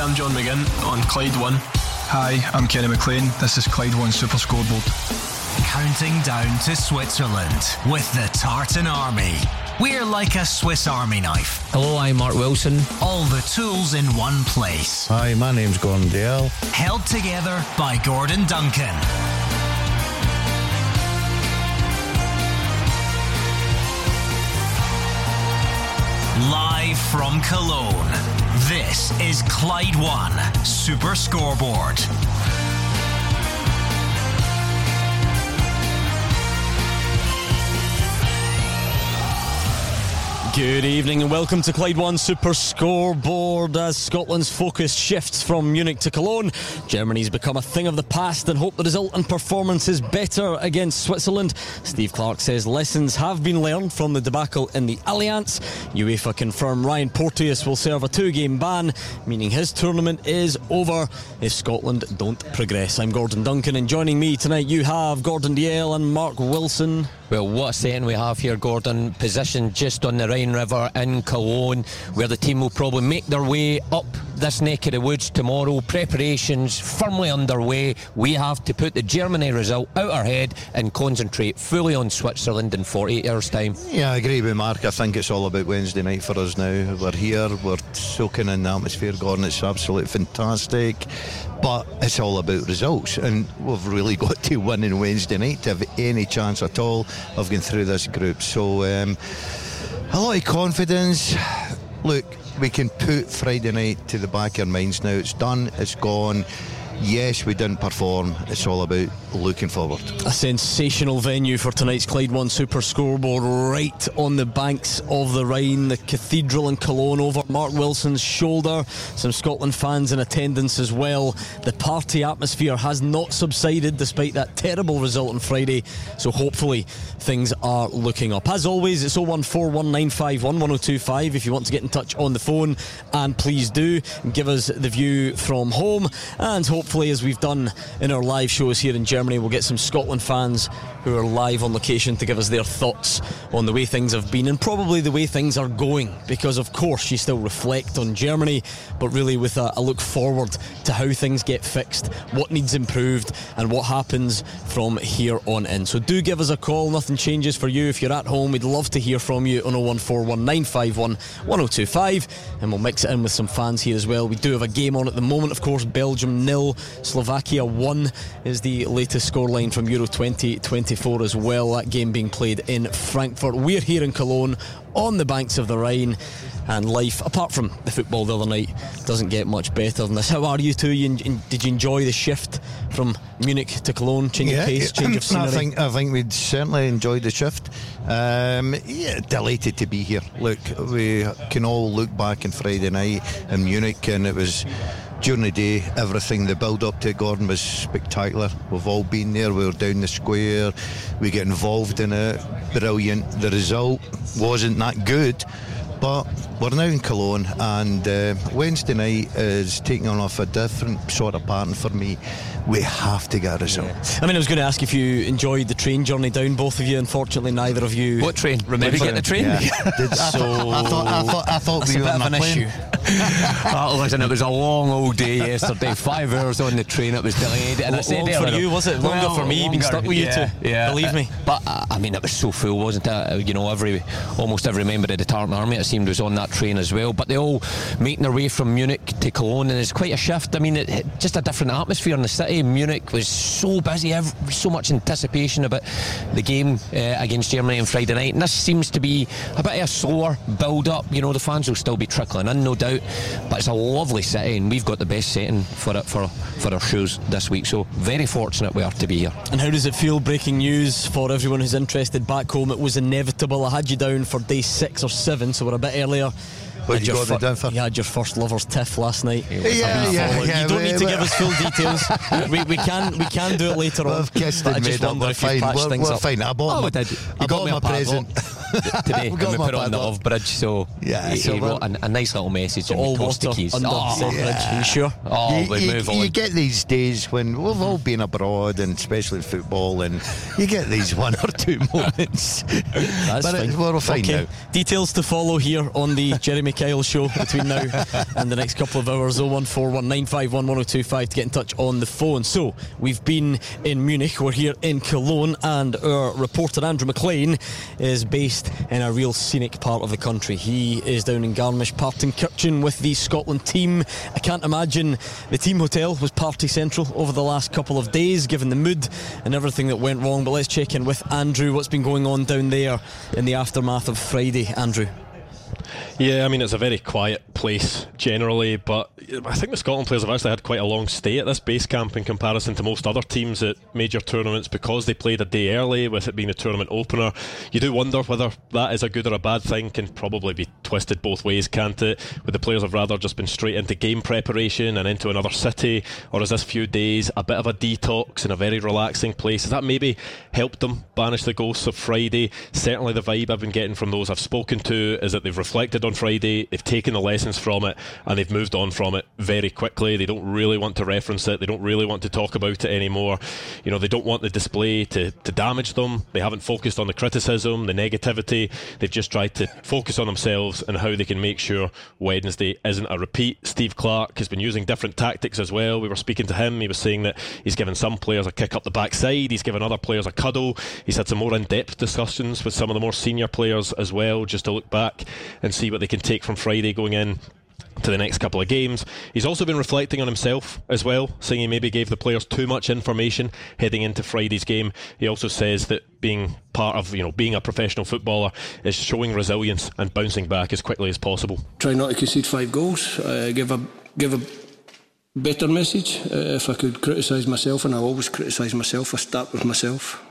I'm John McGinn on Clyde One. Hi, I'm Kenny McLean. This is Clyde One Super Scoreboard. Counting down to Switzerland with the Tartan Army. We're like a Swiss Army knife. Hello, I'm Mark Wilson. All the tools in one place. Hi, my name's Gordon Dale. Held together by Gordon Duncan. Live from Cologne, this is Clyde One Super Scoreboard. Good evening and welcome to Clyde One Super Scoreboard. As Scotland's focus shifts from Munich to Cologne, Germany's become a thing of the past and hope the result and performance is better against Switzerland. Steve Clarke says lessons have been learned from the debacle in the Allianz. UEFA confirm Ryan Porteous will serve a 2-game ban, meaning his tournament is over if Scotland don't progress. I'm Gordon Duncan, and joining me tonight you have Gordon Dalziel and Mark Wilson. Well, what a setting we have here, Gordon. Positioned just on the Rhine River in Cologne, where the team will probably make their way up this neck of the woods tomorrow. Preparations firmly underway. We have to put the Germany result out our head and concentrate fully on Switzerland in 48 hours' time. Yeah, I agree with Mark. I think it's all about Wednesday night for us now. We're here, we're soaking in the atmosphere, Gordon. It's absolutely fantastic. But it's all about results, and we've really got to win on Wednesday night to have any chance at all of going through this group. So a lot of confidence. Look, we can put Friday night to the back of our minds now. It's done, it's gone. Yes, we didn't perform. It's all about looking forward. A sensational venue for tonight's Clyde One Super Scoreboard, right on the banks of the Rhine, the cathedral in Cologne over Mark Wilson's shoulder. Some Scotland fans in attendance as well. The party atmosphere has not subsided despite that terrible result on Friday, so hopefully things are looking up. As always, it's 01419511025 if you want to get in touch on the phone, and please do give us the view from home. And hopefully, as we've done in our live shows here in Germany, we'll get some Scotland fans who are live on location to give us their thoughts on the way things have been and probably the way things are going, because of course you still reflect on Germany, but really with a look forward to how things get fixed, what needs improved and what happens from here on in. So do give us a call. Nothing changes for you if you're at home. We'd love to hear from you on 01419511025, and we'll mix it in with some fans here as well. We do have a game on at the moment, of course. Belgium 0, Slovakia 1 is the latest scoreline from Euro 2024 as well. That game being played in Frankfurt. We're here in Cologne on the banks of the Rhine, and life, apart from the football the other night, doesn't get much better than this. How are you two? Did you enjoy the shift from Munich to Cologne? Change of pace, change of scenery? I think we'd certainly enjoyed the shift. Delighted to be here. Look, we can all look back on Friday night in Munich, and it was, during the day, everything, the build up to Gordon was spectacular. We've all been there. We were down the square, we get involved in it. Brilliant. The result wasn't that good, but we're now in Cologne, and Wednesday night is taking on off a different sort of pattern for me. We have to get a result. I mean, I was going to ask if you enjoyed the train journey down, both of you. Unfortunately, neither of you. What train? Remember? Did we get the train? Yeah. I thought we were on a plane. Listen, it was a long old day yesterday. 5 hours on the train. It was delayed. And I said long for you, was it? Longer for me, being stuck with you two. Yeah, believe me. But I mean, it was so full, wasn't it? You know, almost every member of the Tartan Army, it seemed, was on that train as well. But they all making their way from Munich to Cologne, and it's quite a shift. I mean, just a different atmosphere in the city. Munich was so busy, so much anticipation about the game against Germany on Friday night, and this seems to be a bit of a slower build-up. You know, the fans will still be trickling in, no doubt, but it's a lovely city, and we've got the best setting for it for our shows this week, so very fortunate we are to be here. And how does it feel? Breaking news for everyone who's interested back home, it was inevitable. I had you down for day 6 or 7, so we're a bit earlier. What did you got me down for? You had your first lover's tiff last night. Yeah. You don't need to give us full details. we can do it later on. We've kissed but and I just made up. wonder We're if you fine. patched things We're up. fine. I bought my present. today when we put on the Love Bridge. So yeah, he wrote a nice little message. All water keys. under the bridge. Are you sure? We move on. You get these days when we've all been abroad, and especially football, and you get these one or two moments. That's but fine. We're fine now. Details to follow here on the Jeremy Kyle show between now and the next couple of hours. 01419511025 to get in touch on the phone. So we've been in Munich, we're here in Cologne, and our reporter Andrew McLean is based in a real scenic part of the country. He is down in Garmisch-Partenkirchen with the Scotland team. I can't imagine the team hotel was party central over the last couple of days, given the mood and everything that went wrong. But let's check in with Andrew. What's been going on down there in the aftermath of Friday, Andrew? Yeah, I mean, it's a very quiet place generally, but I think the Scotland players have actually had quite a long stay at this base camp in comparison to most other teams at major tournaments, because they played a day early, with it being the tournament opener. You do wonder whether that is a good or a bad thing. Can probably be twisted both ways, can't it? Would the players have rather just been straight into game preparation and into another city, or is this few days a bit of a detox in a very relaxing place? Has that maybe helped them banish the ghosts of Friday? Certainly the vibe I've been getting from those I've spoken to is that they've reflected on Friday, they've taken the lessons from it, and they've moved on from it very quickly. They don't really want to reference it, they don't really want to talk about it anymore. You know, they don't want the display to damage them. They haven't focused on the criticism, the negativity. They've just tried to focus on themselves and how they can make sure Wednesday isn't a repeat. Steve Clarke has been using different tactics as well. We were speaking to him, he was saying that he's given some players a kick up the backside, he's given other players a cuddle, he's had some more in-depth discussions with some of the more senior players as well, just to look back and see what they can take from Friday going in to the next couple of games. He's also been reflecting on himself as well, saying he maybe gave the players too much information heading into Friday's game. He also says that being part of, being a professional footballer is showing resilience and bouncing back as quickly as possible. Try not to concede 5 goals, give a better message. If I could criticise myself, and I always criticise myself, I start with myself.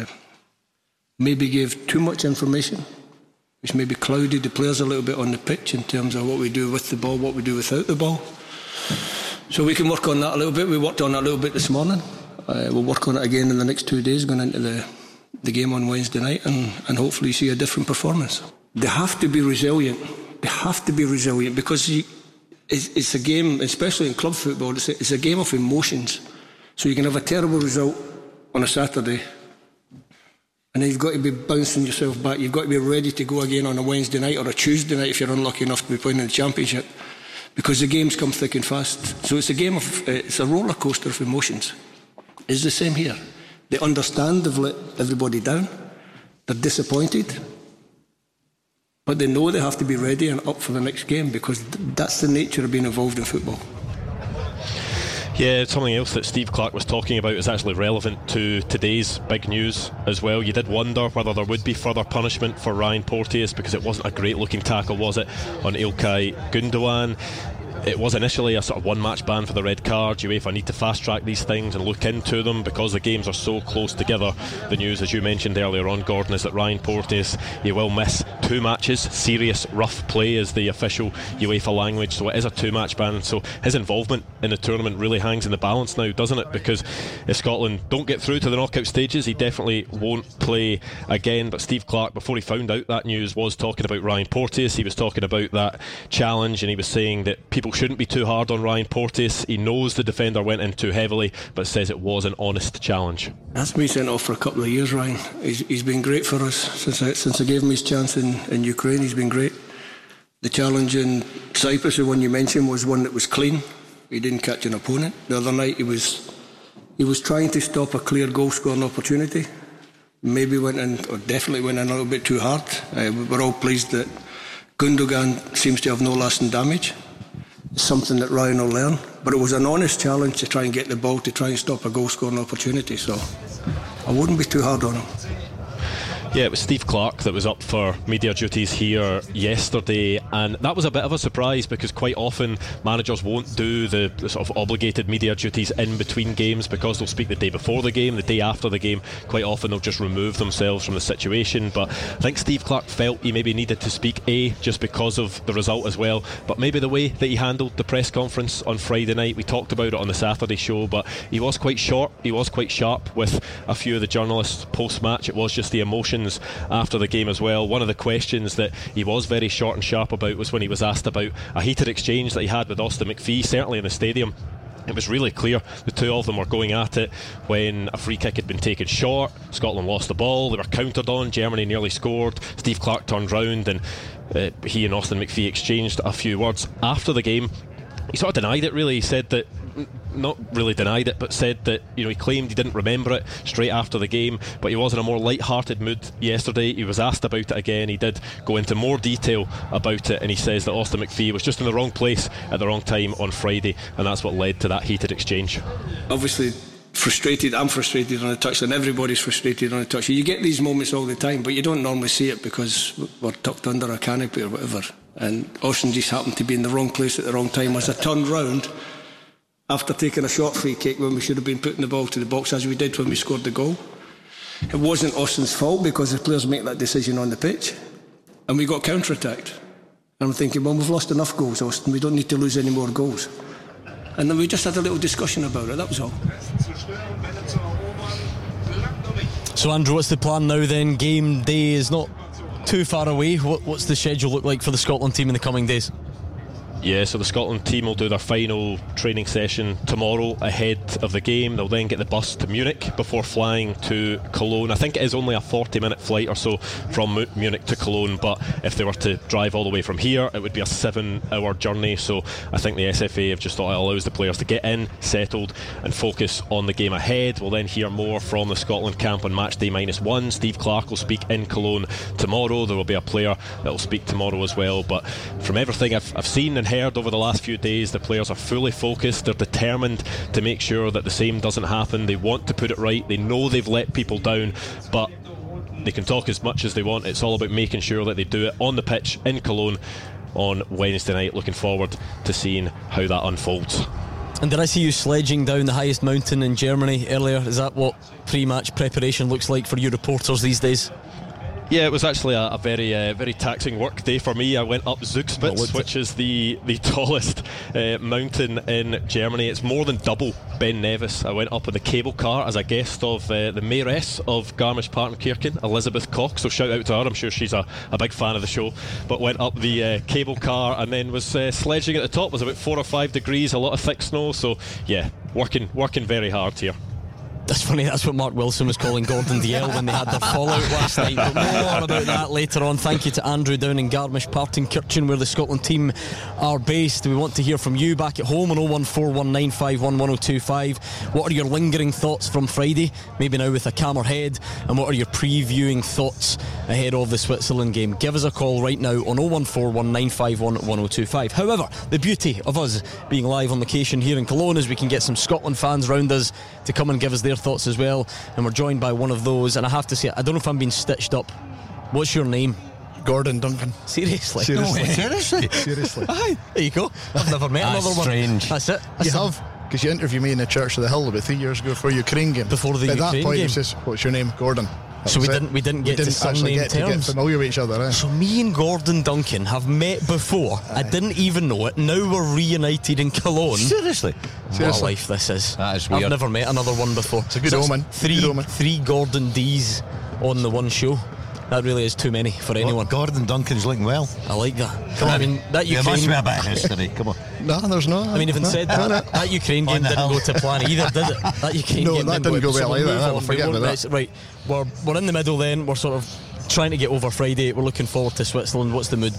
Maybe gave too much information, which maybe clouded the players a little bit on the pitch in terms of what we do with the ball, what we do without the ball. So we can work on that a little bit. We worked on that a little bit this morning. We'll work on it again in the next 2 days going into the game on Wednesday night, and hopefully see a different performance. They have to be resilient. They have to be resilient, because it's a game, especially in club football, it's a game of emotions. So you can have a terrible result on a Saturday, and then you've got to be bouncing yourself back. You've got to be ready to go again on a Wednesday night or a Tuesday night if you're unlucky enough to be playing in the Championship, because the games come thick and fast. So it's a game of, it's a roller coaster of emotions. It's the same here. They understand they've let everybody down. They're disappointed, but they know they have to be ready and up for the next game, because that's the nature of being involved in football. Yeah, something else that Steve Clarke was talking about is actually relevant to today's big news as well. You did wonder whether there would be further punishment for Ryan Porteous, because it wasn't a great looking tackle, was it, on Ilkay Gundogan. It was initially a sort of one-match ban for the red card. UEFA need to fast-track these things and look into them, because the games are so close together. The news, as you mentioned earlier on, Gordon, is that Ryan Porteous, he will miss 2 matches. Serious rough play is the official UEFA language, so it is a 2-match ban. So his involvement in the tournament really hangs in the balance now, doesn't it? Because if Scotland don't get through to the knockout stages, he definitely won't play again. But Steve Clarke, before he found out that news, was talking about Ryan Porteous. He was talking about that challenge, and he was saying that people shouldn't be too hard on Ryan Porteous. He knows the defender went in too heavily, but says it was an honest challenge. That's been sent off for a couple of years, Ryan. He's been great for us since I gave him his chance in Ukraine. He's been great. The challenge in Cyprus, the one you mentioned, was one that was clean. He didn't catch an opponent. The other night he was trying to stop a clear goal scoring opportunity. Maybe went in, or definitely went in a little bit too hard. We're all pleased that Gundogan seems to have no lasting damage. It's something that Ryan will learn, but it was an honest challenge to try and get the ball, to try and stop a goal scoring opportunity, so I wouldn't be too hard on him. Yeah, it was Steve Clarke that was up for media duties here yesterday, and that was a bit of a surprise, because quite often managers won't do the sort of obligated media duties in between games, because they'll speak the day before the game, the day after the game. Quite often they'll just remove themselves from the situation, but I think Steve Clarke felt he maybe needed to speak just because of the result as well, but maybe the way that he handled the press conference on Friday night. We talked about it on the Saturday show, but he was quite short, he was quite sharp with a few of the journalists post-match. It was just the emotion questions after the game as well. One of the questions that he was very short and sharp about was when he was asked about a heated exchange that he had with Austin McPhee, certainly in the stadium. It was really clear the two of them were going at it when a free kick had been taken short. Scotland lost the ball, they were countered on, Germany nearly scored, Steve Clarke turned round and he and Austin McPhee exchanged a few words after the game. He sort of denied it really. He said that, not really denied it, but said that, you know, he claimed he didn't remember it straight after the game, but he was in a more light-hearted mood yesterday. He was asked about it again. He did go into more detail about it, and he says that Austin McPhee was just in the wrong place at the wrong time on Friday, and that's what led to that heated exchange. Obviously frustrated, I'm frustrated on the touchline, everybody's frustrated on the touchline. You get these moments all the time, but you don't normally see it because we're tucked under a canopy or whatever, and Austin just happened to be in the wrong place at the wrong time as I turned round after taking a short free kick when we should have been putting the ball to the box, as we did when we scored the goal. It wasn't Austin's fault because the players make that decision on the pitch, and we got counter-attacked. And I'm thinking, well, we've lost enough goals, Austin, we don't need to lose any more goals. And then we just had a little discussion about it, that was all. So Andrew, what's the plan now then? Game day is not too far away. What's the schedule look like for the Scotland team in the coming days? Yeah, so the Scotland team will do their final training session tomorrow ahead of the game. They'll then get the bus to Munich before flying to Cologne. I think it is only a 40-minute flight or so from Munich to Cologne, but if they were to drive all the way from here, it would be a 7-hour journey. So I think the SFA have just thought it allows the players to get in, settled, and focus on the game ahead. We'll then hear more from the Scotland camp on match day -1. Steve Clarke will speak in Cologne tomorrow. There will be a player that will speak tomorrow as well. But from everything I've seen and heard over the last few days, the players are fully focused. They're determined to make sure that the same doesn't happen. They want to put it right. They know they've let people down, but they can talk as much as they want. It's all about making sure that they do it on the pitch in Cologne on Wednesday night. Looking forward to seeing how that unfolds. And did I see you sledging down the highest mountain in Germany earlier? Is that what pre-match preparation looks like for you reporters these days? Yeah, it was actually a very taxing work day for me. I went up Zugspitze, which is the tallest mountain in Germany. It's more than double Ben Nevis. I went up in the cable car as a guest of the mayoress of Garmisch-Partenkirchen, Elizabeth Koch, so shout out to her. I'm sure she's a big fan of the show. But went up the cable car and then was sledging at the top. It was about 4 or 5 degrees, a lot of thick snow, so yeah, working very hard here. That's funny, that's what Mark Wilson was calling Gordon Dalziel when they had their fallout last night, but more about that later on. Thank you to Andrew down in Garmisch-Partenkirchen, where the Scotland team are based. We want to hear from you back at home on 01419511025. What are your lingering thoughts from Friday, maybe now with a calmer head, and what are your previewing thoughts ahead of the Switzerland game? Give us a call right now on 01419511025. However, the beauty of us being live on location here in Cologne is we can get some Scotland fans round us to come and give us their thoughts as well, and we're joined by one of those. And I have to say, I don't know if I'm being stitched up. What's your name? Gordon Duncan. Seriously? Seriously. Aye, there you go. I've never met another strange. one. That's it. You have, because you interviewed me in the Church of the Hill about 3 years ago for a Ukraine game. Before the At Ukraine that point, game. It was just, what's your name? Gordon. So we didn't get to actually surname get to get terms. familiar with each other. Eh? So me and Gordon Duncan have met before. Aye. I didn't even know it. Now we're reunited in Cologne. Seriously? What a life this is. That is weird. I've never met another one before. It's a good omen. Three Gordon D's on the one show. That really is too many for anyone. Gordon Duncan's looking well. I like that. I mean, that Ukraine... There must be a bit of history. Come on. No, there's not. I mean, even said that Ukraine game didn't go to plan either, did it? That Ukraine game didn't go well either. Forget about that. Right, we're in the middle then. We're sort of trying to get over Friday. We're looking forward to Switzerland. What's the mood?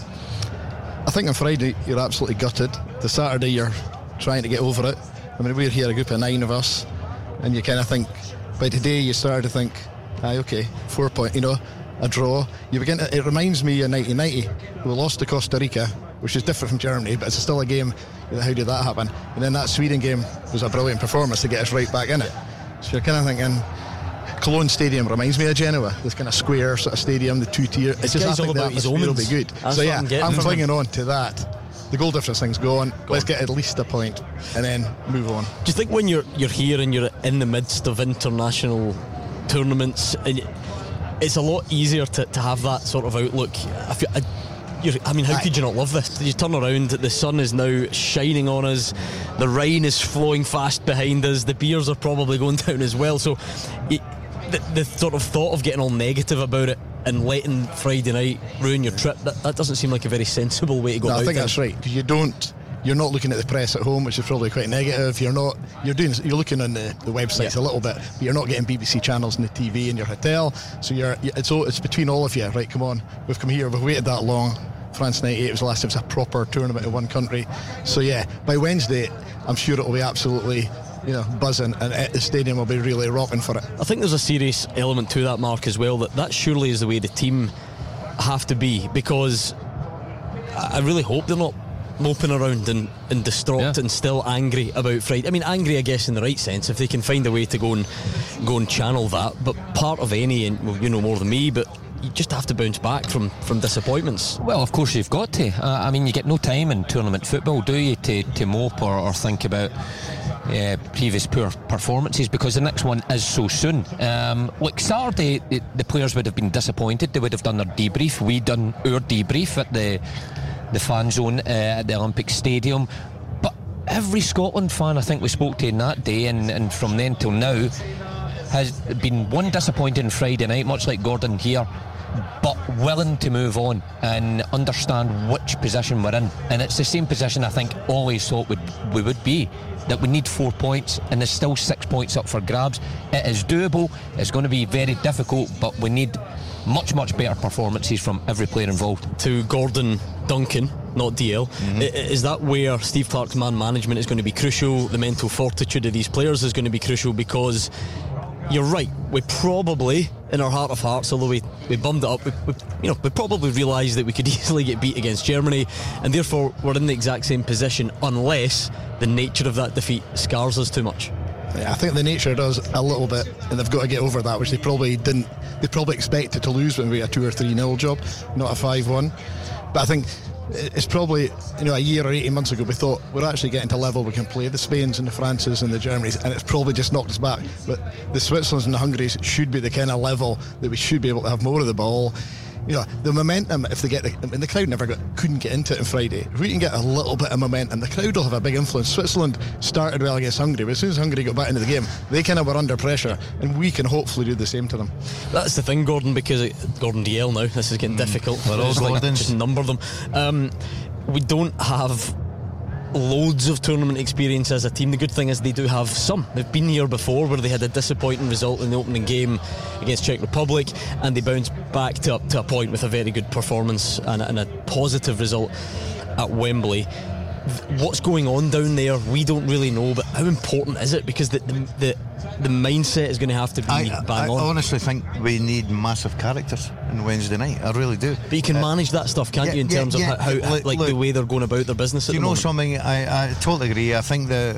I think on Friday you're absolutely gutted. The Saturday you're trying to get over it. I mean, we're here a group of 9 of us, and you kind of think by today you started to think, okay, 4 point, a draw. You begin to, it reminds me of 1990. We lost to Costa Rica, which is different from Germany, but it's still a game. How did that happen? And then that Sweden game was a brilliant performance to get us right back in it. So you're kind of thinking, Cologne Stadium reminds me of Genoa. This kind of square sort of stadium, the 2-tier. It's just, I think the atmosphere will be good. That's so yeah, I'm clinging on to that. The goal difference thing's gone. Let's get at least a point and then move on. Do you think when you're here and you're in the midst of international tournaments, it's a lot easier to have that sort of outlook? I mean, how could you not love this? You turn around, the sun is now shining on us, the rain is flowing fast behind us, the beers are probably going down as well, so the sort of thought of getting all negative about it and letting Friday night ruin your trip, that doesn't seem like a very sensible way to go about it. I think that's right, because you're not looking at the press at home, which is probably quite negative. You're looking on the websites a little bit, but you're not getting BBC channels and the TV in your hotel. So it's between all of you. Right, come on, we've come here, we've waited that long. France 98 was the last time it was a proper tournament in one country. So yeah, by Wednesday, I'm sure it'll be absolutely buzzing, and the stadium will be really rocking for it. I think there's a serious element to that, Mark, as well, that surely is the way the team have to be, because I really hope they're not moping around and distraught and still angry about Friday. I mean, angry, I guess, in the right sense, if they can find a way to go and channel that. But part of any, and well, you know more than me, but you just have to bounce back from disappointments. Well, of course you've got to. I mean, you get no time in tournament football, do you, to mope or think about previous poor performances, because the next one is so soon. Like Saturday, the players would have been disappointed. They would have done their debrief. We done our debrief at the fan zone at the Olympic Stadium. But every Scotland fan I think we spoke to in that day and from then till now has been one disappointing Friday night, much like Gordon here, but willing to move on and understand which position we're in. And it's the same position I think always thought we would be, that we need 4 points, and there's still 6 points up for grabs. It is doable. It's going to be very difficult, but we need much better performances from every player involved. To Gordon Duncan, not DL, is that where Steve Clarke's man management is going to be crucial? The mental fortitude of these players is going to be crucial, because you're right, we probably, in our heart of hearts, although we bummed it up, we probably realised that we could easily get beat against Germany, and therefore we're in the exact same position, unless the nature of that defeat scars us too much. Yeah, I think the nature does a little bit, and they've got to get over that, which they probably didn't. They probably expected to lose when we had a 2 or 3-0 job, not a 5-1. But I think it's probably, a year or 18 months ago we thought we're actually getting to a level we can play the Spains and the Frances and the Germanys, and it's probably just knocked us back. But the Switzerlands and the Hungaries should be the kind of level that we should be able to have more of the ball. The momentum, if they get the crowd couldn't get into it on Friday. If we can get a little bit of momentum, the crowd will have a big influence. Switzerland started well against Hungary, but as soon as Hungary got back into the game, they kind of were under pressure, and we can hopefully do the same to them. That's the thing, Gordon, because Gordon DL now, this is getting difficult. We're all Gordons. Just number them. We don't have loads of tournament experience as a team. The good thing is they do have some. They've been here before, where they had a disappointing result in the opening game against Czech Republic, and they bounced back to a point with a very good performance and a positive result at Wembley. What's going on down there, we don't really know, but how important is it? Because the mindset is going to have to be bang on. I honestly think we need massive characters on Wednesday night. I really do. But you can manage that stuff, can't you, in terms of how look, the way they're going about their business at the moment? Something? I totally agree. I think the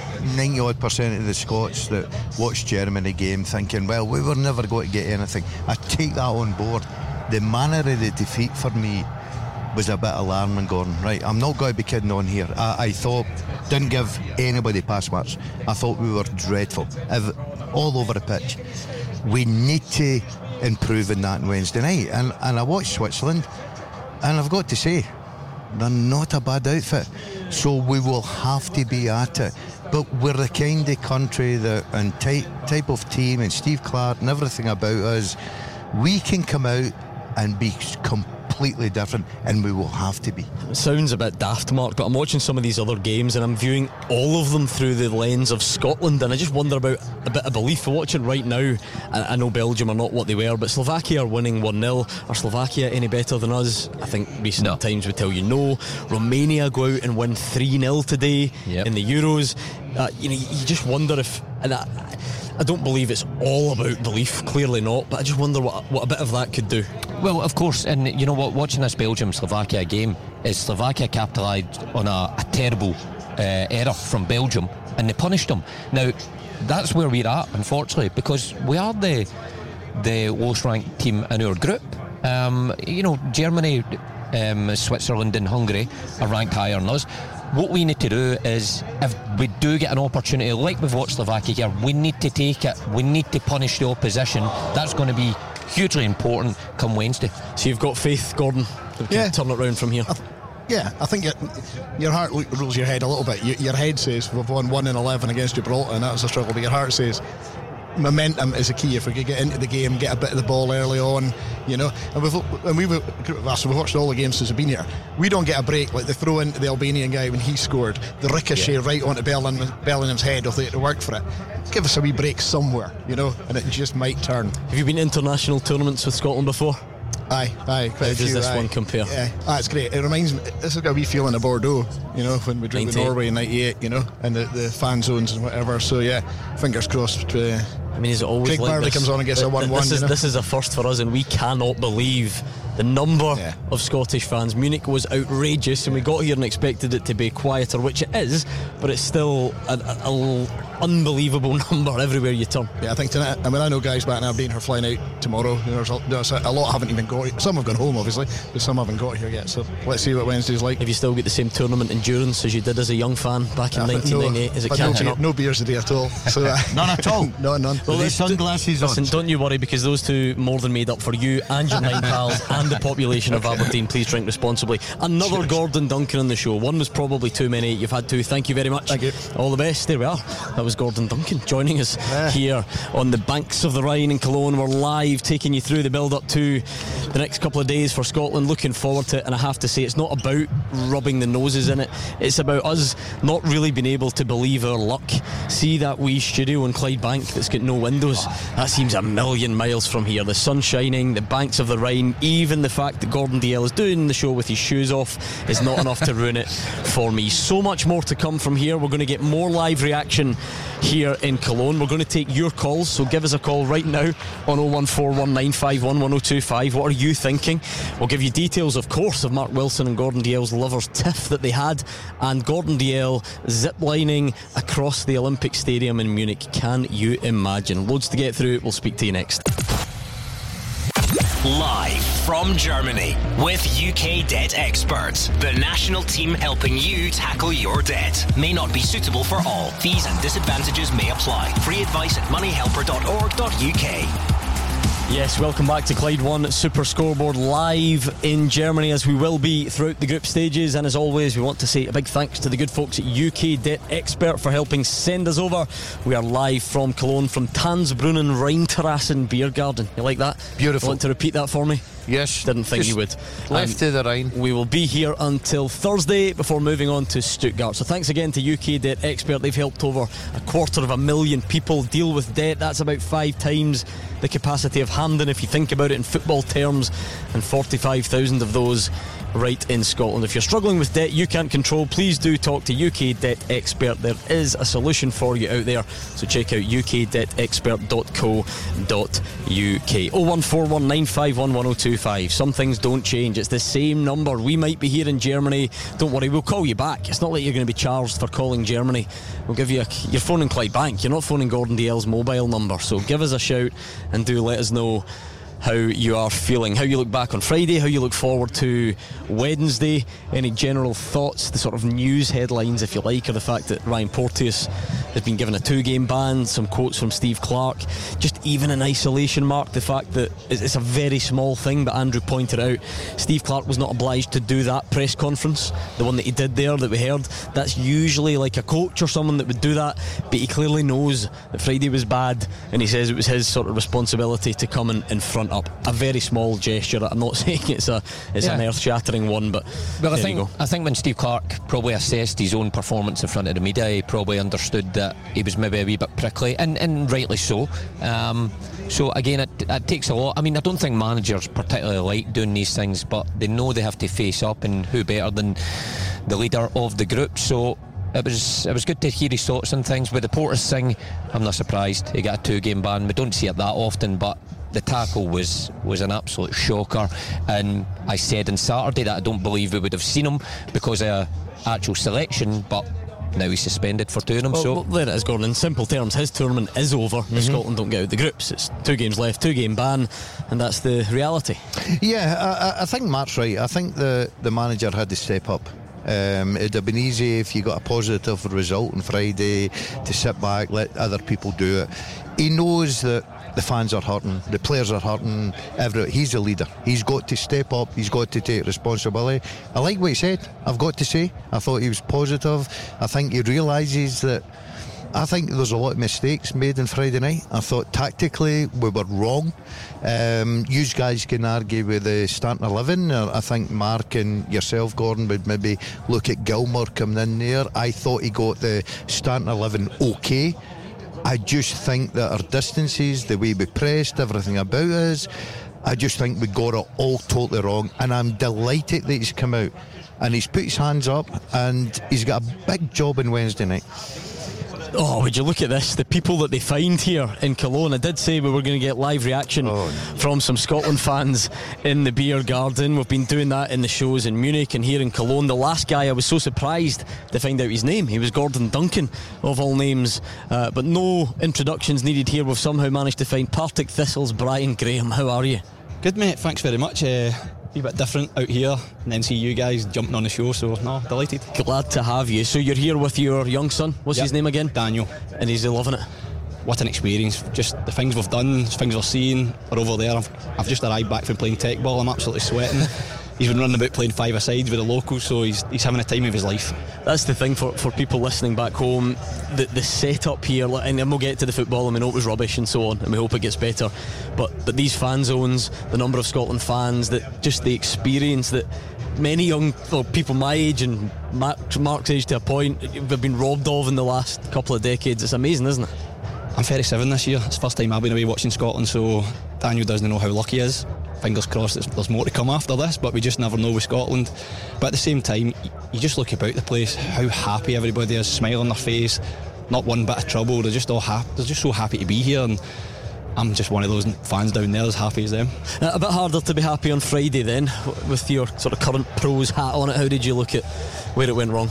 90% of the Scots that watch Germany game thinking, well, we were never going to get anything. I take that on board. The manner of the defeat for me was a bit alarming, Gordon. Right, I'm not going to be kidding on here. I thought, didn't give anybody pass marks. I thought we were dreadful, all over the pitch. We need to improve in that on Wednesday night. And I watched Switzerland, and I've got to say, they're not a bad outfit. So we will have to be at it. But we're the kind of country that, and type of team, and Steve Clarke and everything about us, we can come out and be completely different, and we will have to be. It sounds a bit daft, Mark, but I'm watching some of these other games and I'm viewing all of them through the lens of Scotland, and I just wonder about a bit of belief. For watching right now, I know Belgium are not what they were, but Slovakia are winning 1-0. Are Slovakia any better than us? I think recent times would tell you no. Romania go out and win 3-0 today in the Euros. You just wonder if, and I don't believe it's all about belief, clearly not, but I just wonder what a bit of that could do. Well, of course, and you know what, watching this Belgium-Slovakia game, is Slovakia capitalised on a terrible error from Belgium, and they punished them. Now, that's where we're at, unfortunately, because we are the lowest ranked team in our group. Germany, Switzerland and Hungary are ranked higher than us. What we need to do is, if we do get an opportunity like we've watched Slovakia here, we need to take it. We need to punish the opposition. That's going to be hugely important come Wednesday. So you've got faith, Gordon, we can turn it round from here? I think your heart rules your head a little bit. Your head says we've won 1-11 against Gibraltar and that was a struggle, but your heart says momentum is a key. If we could get into the game, get a bit of the ball early on, you know. And we've watched all the games since we've been here. We don't get a break. Like, they throw into the Albanian guy when he scored, the ricochet right onto Bellingham's head, if they had to work for it. Give us a wee break somewhere, you know, and it just might turn. Have you been to international tournaments with Scotland before? Aye, quite How a few. does this one compare? Yeah, it's great. It reminds me, this is got a wee feeling of Bordeaux, you know, when we drew with Norway in '98, you know, and the fan zones and whatever. So yeah, fingers crossed. I mean, is it always Craig like Bartley this? comes on and gets a 1-1. This is a first for us, and we cannot believe the number of Scottish fans. Munich was outrageous, and we got here and expected it to be quieter, which it is, but it's still an unbelievable number everywhere you turn. Yeah, I think tonight, I mean, I know guys back in Aberdeen who are flying out tomorrow. There's a lot haven't even got here. Some have gone home, obviously, but some haven't got here yet. So let's see what Wednesday's like. Have you still got the same tournament endurance as you did as a young fan back in 1998? Is it catching up? No beers today at all. So, none at all? No, none. Well, these sunglasses listen, don't you worry, because those two more than made up for you and your 9 pals and the population of Aberdeen. Please drink responsibly. Another Gordon Duncan on the show. One was probably too many. You've had 2. Thank you very much. Thank you. All the best. There we are. That was Gordon Duncan joining us here on the banks of the Rhine in Cologne. We're live, taking you through the build-up to the next couple of days for Scotland. Looking forward to it, and I have to say, it's not about rubbing the noses in it. It's about us not really being able to believe our luck. See that wee studio in Clydebank that's got no windows? That seems a million miles from here. The sun shining, the banks of the Rhine, even the fact that Gordon Dalziel is doing the show with his shoes off is not enough to ruin it for me. So much more to come from here. We're going to get more live reaction here in Cologne. We're going to take your calls, so give us a call right now on 01419511025. What are you thinking? We'll give you details, of course, of Mark Wilson and Gordon Dalziel's lovers tiff that they had, and Gordon Dalziel ziplining across the Olympic Stadium in Munich. Can you imagine? Loads to get through. We'll speak to you next. Live from Germany with UK Debt Experts, the national team helping you tackle your debt. May not be suitable for all. Fees and disadvantages may apply. Free advice at moneyhelper.org.uk. Yes, welcome back to Clyde One Super Scoreboard, live in Germany, as we will be throughout the group stages. And as always, we want to say a big thanks to the good folks at UK Debt Expert for helping send us over. We are live from Cologne, from Tanzbrunnen Rheinterrassen Beer Garden. You like that? Beautiful. Want to repeat that for me? Yes. Didn't think you would. Left to the Rhine. We will be here until Thursday before moving on to Stuttgart. So thanks again to UK Debt Expert. They've helped over 250,000 people deal with debt. That's about 5 times the capacity of Hampden, if you think about it in football terms, and 45,000 of those right in Scotland. If you're struggling with debt you can't control, please do talk to UK Debt Expert. There is a solution for you out there, so check out ukdebtexpert.co.uk. 01419511025. Some things don't change. It's the same number. We might be here in Germany. Don't worry, we'll call you back. It's not like you're going to be charged for calling Germany. We'll give you you're phoning Clydebank. You're not phoning Gordon Dalziel's mobile number. So give us a shout and do let us know how you are feeling, how you look back on Friday, how you look forward to Wednesday, any general thoughts, the sort of news headlines, if you like, or the fact that Ryan Porteous has been given a 2-game ban, some quotes from Steve Clarke, just even in isolation, Mark, the fact that it's a very small thing, but Andrew pointed out Steve Clarke was not obliged to do that press conference, the one that he did there that we heard. That's usually like a coach or someone that would do that, but he clearly knows that Friday was bad, and he says it was his sort of responsibility to come in front up. A very small gesture. I'm not saying it's an earth-shattering one, but well, I think when Steve Clarke probably assessed his own performance in front of the media, he probably understood that he was maybe a wee bit prickly, and rightly so. So again, it takes a lot. I mean, I don't think managers particularly like doing these things, but they know they have to face up, and who better than the leader of the group? So it was good to hear his thoughts on things. With the Porteous thing, I'm not surprised he got a 2-game ban. We don't see it that often, but the tackle was an absolute shocker, and I said on Saturday that I don't believe we would have seen him because of actual selection, but now he's suspended for doing them. Well, there it is, Gordon. In simple terms, his tournament is over. Scotland don't get out the groups. It's 2 games left, 2-game ban, and that's the reality. Yeah, I think Mark's right. I think the manager had to step up. It'd have been easy if you got a positive result on Friday to sit back, let other people do it. He knows that the fans are hurting, the players are hurting, he's a leader. He's got to step up, he's got to take responsibility. I like what he said, I've got to say. I thought he was positive. I think he realises that I think there's a lot of mistakes made on Friday night. I thought tactically we were wrong. You guys can argue with the starting 11. I think Mark and yourself, Gordon, would maybe look at Gilmour coming in there. I thought he got the starting 11 okay. I just think that our distances, the way we pressed, everything about us, I just think we got it all totally wrong. And I'm delighted that he's come out and he's put his hands up and he's got a big job on Wednesday night. Oh, would you look at this, the people that they find here in Cologne. I did say we were going to get live reaction from some Scotland fans in the beer garden. We've been doing that in the shows in Munich and here in Cologne. The last guy, I was so surprised to find out his name. He was Gordon Duncan, of all names, but no introductions needed here. We've somehow managed to find Partick Thistle's Brian Graham. How are you? Good, mate, thanks very much. A bit different out here and then see you guys jumping on the show, so no, delighted. Glad to have you. So you're here with your young son, what's his name again? Daniel. And he's loving it? What an experience, just the things we've done, the things we're seeing are over there. I've just arrived back from playing tech ball, I'm absolutely sweating. He's been running about playing five-a-sides with the locals, so he's having a time of his life. That's the thing for people listening back home, the setup here, and then we'll get to the football and we know it was rubbish and so on, and we hope it gets better, but these fan zones, the number of Scotland fans, that just the experience that many young people my age and Mark's age to a point have been robbed of in the last couple of decades. It's amazing, isn't it? I'm 37 this year. It's the first time I've been away watching Scotland, so Daniel doesn't know how lucky he is. Fingers crossed there's more to come after this, but we just never know with Scotland. But at the same time, you just look about the place, how happy everybody is, smile on their face, not one bit of trouble. They're just all happy. They're just so happy to be here, and I'm just one of those fans down there as happy as them. A bit harder to be happy on Friday then, with your sort of current pros hat on it. How did you look at where it went wrong?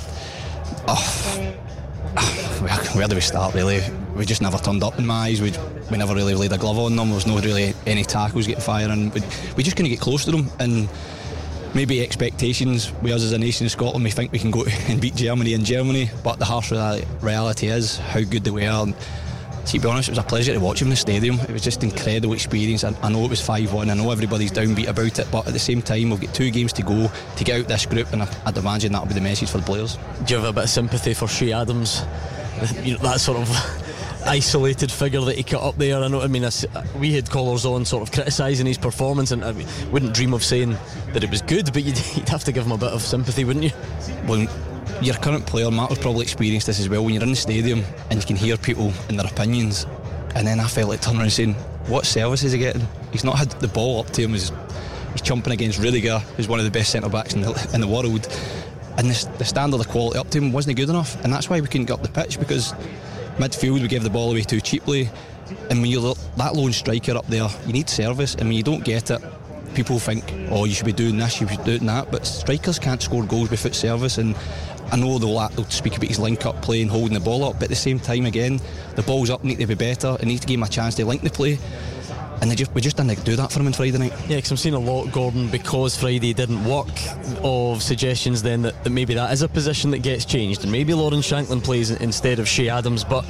Where do we start, really? We just never turned up in my eyes. We never really laid a glove on them. There was no really any tackles getting fired, and we just couldn't get close to them. And maybe expectations, we us as a nation in Scotland, we think we can go and beat Germany in Germany, but the harsh reality is how good they were. And to be honest, it was a pleasure to watch them in the stadium. It was just an incredible experience. I know it was 5-1, I know everybody's downbeat about it, but at the same time we've got 2 games to go to get out this group, and I'd imagine that'll be the message for the players. Do you have a bit of sympathy for Shea Adams? That sort of isolated figure that he cut up there. We had callers on sort of criticising his performance, and I wouldn't dream of saying that it was good, but you'd have to give him a bit of sympathy, wouldn't you? Well, your current player, Matt, has probably experienced this as well. When you're in the stadium and you can hear people and their opinions, and then I felt like turning around saying, what service is he getting? He's not had the ball up to him. He's chumping against Rudiger, who's one of the best centre backs in the world, and the standard of quality up to him wasn't good enough, and that's why we couldn't get up the pitch, because midfield we gave the ball away too cheaply, and when you're that lone striker up there, you need service, and when you don't get it, people think, oh, you should be doing this, you should be doing that, but strikers can't score goals without service. And I know they'll speak about his link-up play and holding the ball up, but at the same time, again, the ball's up, need to be better, and need to give him a chance to link the play. And we just didn't do that for him on Friday night. Yeah, because I'm seeing a lot, Gordon, because Friday didn't work, of suggestions then that maybe that is a position that gets changed, and maybe Lawrence Shankland plays instead of Shea Adams. But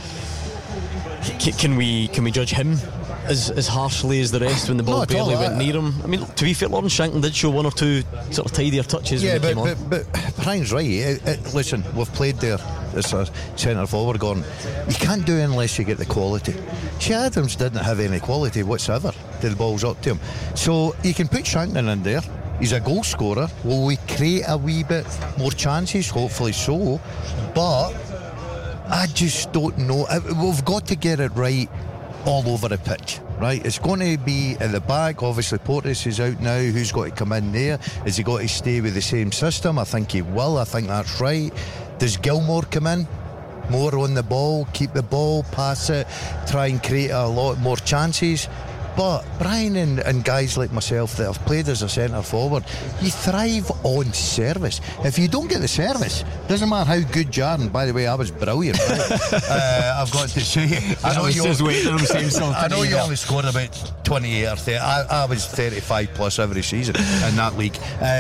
can we judge him as harshly as the rest when the ball barely went near him? I mean, to be fair, Lawrence Shankland did show 1 or 2 sort of tidier touches when he came on. But Brian's right. Listen, we've played there as a centre forward, Gordon. You can't do it unless you get the quality. Shea Adams didn't have any quality whatsoever till the ball's up to him. So you can put Shankland in there. He's a goal scorer. Will we create a wee bit more chances? Hopefully so. But I just don't know. We've got to get it right all over the pitch, right? It's going to be at the back. Obviously Porteous is out now. Who's got to come in there? Has he got to stay with the same system? I think he will. I think that's right. Does Gilmour come in? More on the ball, keep the ball, pass it, try and create a lot more chances. But Brian and guys like myself that have played as a centre forward, you thrive on service. If you don't get the service, doesn't matter how good you are. And by the way, I was brilliant. Right? I've got to say, I know you only scored about 28 or 30. I was 35 plus every season in that league.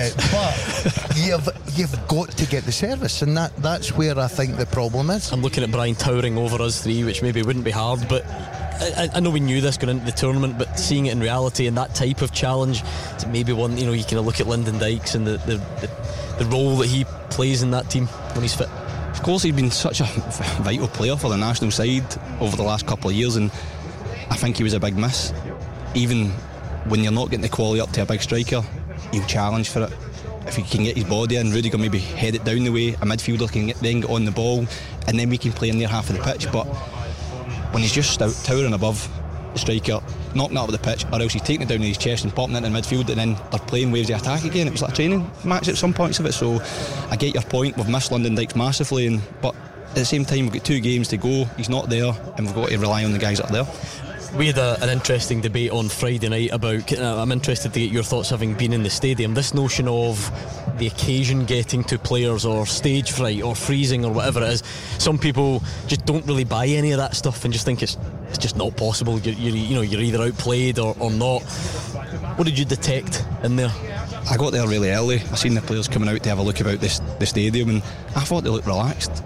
But you've got to get the service, and that's where I think the problem is. I'm looking at Brian towering over us 3, which maybe wouldn't be hard, but I know we knew this going into the tournament, but seeing it in reality and that type of challenge, maybe one, you can look at Lyndon Dykes and the role that he plays in that team when he's fit. of course he's been such a vital player for the national side over the last couple of years, and I think he was a big miss. Even when you're not getting the quality up to a big striker, he'll challenge for it. If he can get his body in, Rudiger maybe head it down the way, a midfielder can then get on the ball, and then we can play in their half of the pitch. But when he's just towering above the striker, knocking it up the pitch, or else he's taking it down with his chest and popping it in midfield, and then they're playing waves of attack again. It was like a training match at some points of it. So I get your point, we've missed London Dykes massively, but at the same time we've got 2 games to go, he's not there, and we've got to rely on the guys that are there. We had an interesting debate on Friday night about, I'm interested to get your thoughts having been in the stadium, this notion of the occasion getting to players, or stage fright, or freezing, or whatever it is. Some people just don't really buy any of that stuff and just think it's just not possible. You're either outplayed or not. What did you detect in there? I got there really early. I seen the players coming out to have a look about the stadium, and I thought they looked relaxed.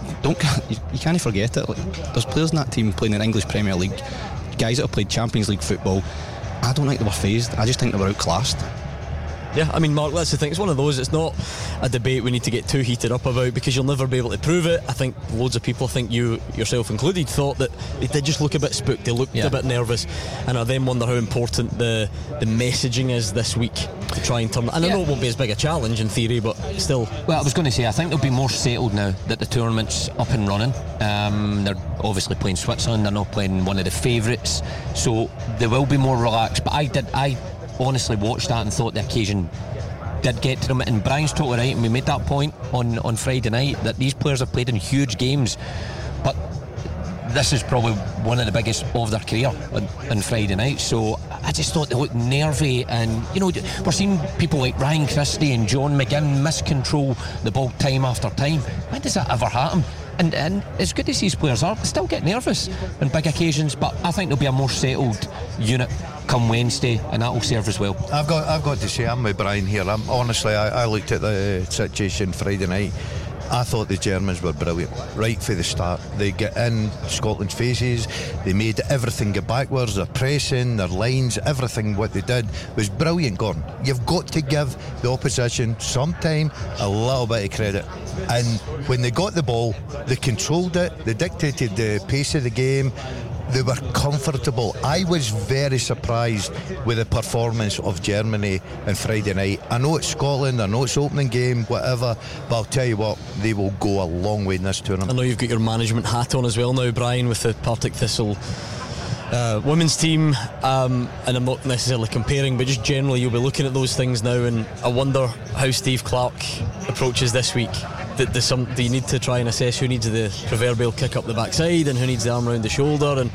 You can't forget it. There's players in that team playing in English Premier League, guys that have played Champions League football. I don't think they were fazed. I just think they were outclassed. Yeah, I mean, Mark, that's the thing. It's one of those, it's not a debate we need to get too heated up about, because you'll never be able to prove it. I think loads of people, I think you yourself included, thought that they did just look a bit spooked. They looked a bit nervous, and I then wonder how important the messaging is this week to try and turn it. And I know it won't be as big a challenge in theory, but still. Well, I was going to say, I think they'll be more settled now that the tournament's up and running. They're obviously playing Switzerland, they're not playing one of the favourites, so they will be more relaxed. But I honestly watched that and thought the occasion did get to them, and Brian's totally right, and we made that point on Friday night, that these players have played in huge games, but this is probably one of the biggest of their career on Friday night. So I just thought they looked nervy, and we're seeing people like Ryan Christie and John McGinn miscontrol the ball time after time. When does that ever happen? And it's good to see these players still get nervous on big occasions, but I think there'll be a more settled unit come Wednesday, and that will serve as well. I've got to say, I'm with Brian here. I looked at the situation Friday night. I thought the Germans were brilliant right from the start. They get in Scotland's faces, they made everything go backwards, their pressing, their lines, everything what they did was brilliant. Gordon, you've got to give the opposition sometime a little bit of credit, and when they got the ball, they controlled it, they dictated the pace of the game, they were comfortable. I was very surprised with the performance of Germany on Friday night. I know it's Scotland, I know it's opening game, whatever, but I'll tell you what, they will go a long way in this tournament. I know you've got your management hat on as well now, Brian, with the Partick Thistle women's team, and I'm not necessarily comparing, but just generally you'll be looking at those things now, and I wonder how Steve Clarke approaches this week. Do you need to try and assess who needs the proverbial kick up the backside and who needs the arm around the shoulder, and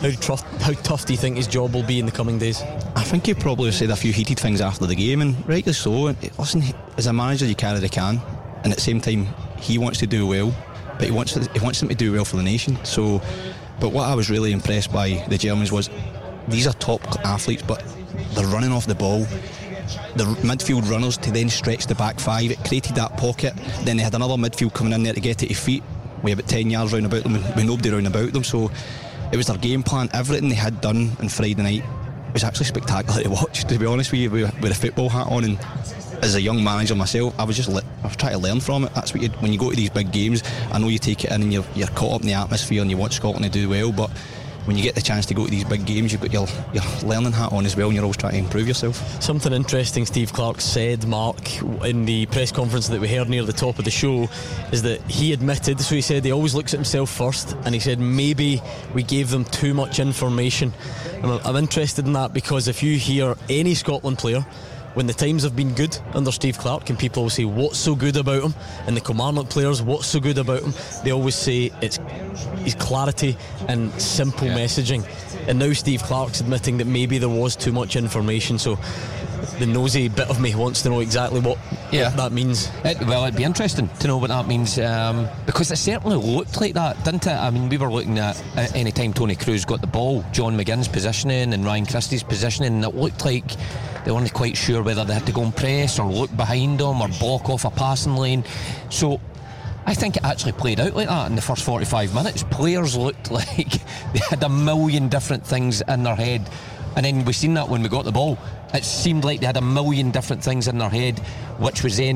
how tough do you think his job will be in the coming days? I think he probably said a few heated things after the game, and rightly so. Listen, as a manager you carry the can, and at the same time he wants to do well, but he wants them to do well for the nation. So, but what I was really impressed by the Germans was, these are top athletes, but they're running off the ball. The midfield runners to then stretch the back 5, it created that pocket. Then they had another midfield coming in there to get to his feet. We had about 10 yards round about them with nobody round about them. So it was their game plan. Everything they had done on Friday night was actually spectacular to watch, to be honest with you, with a football hat on. And as a young manager myself, I was trying to learn from it. That's what when you go to these big games, I know you take it in and you're caught up in the atmosphere and you want Scotland to do well, but when you get the chance to go to these big games, you've got your learning hat on as well, and you're always trying to improve yourself. Something interesting Steve Clarke said, Mark, in the press conference that we heard near the top of the show, is that he admitted, so he said he always looks at himself first, and he said maybe we gave them too much information. And I'm interested in that, because if you hear any Scotland player, when the times have been good under Steve Clarke, and people will say what's so good about him, and the Kilmarnock players, what's so good about him, they always say it's his clarity and simple messaging. And now Steve Clarke's admitting that maybe there was too much information, so the nosy bit of me wants to know exactly what that means. It'd be interesting to know what that means, because it certainly looked like that, didn't it? I mean, we were looking at any time Tony Cruz got the ball, John McGinn's positioning and Ryan Christie's positioning, and it looked like they weren't quite sure whether they had to go and press or look behind them or block off a passing lane. So I think it actually played out like that in the first 45 minutes. Players looked like they had a million different things in their head, and then we seen that when we got the ball. It seemed like they had a million different things in their head, which was then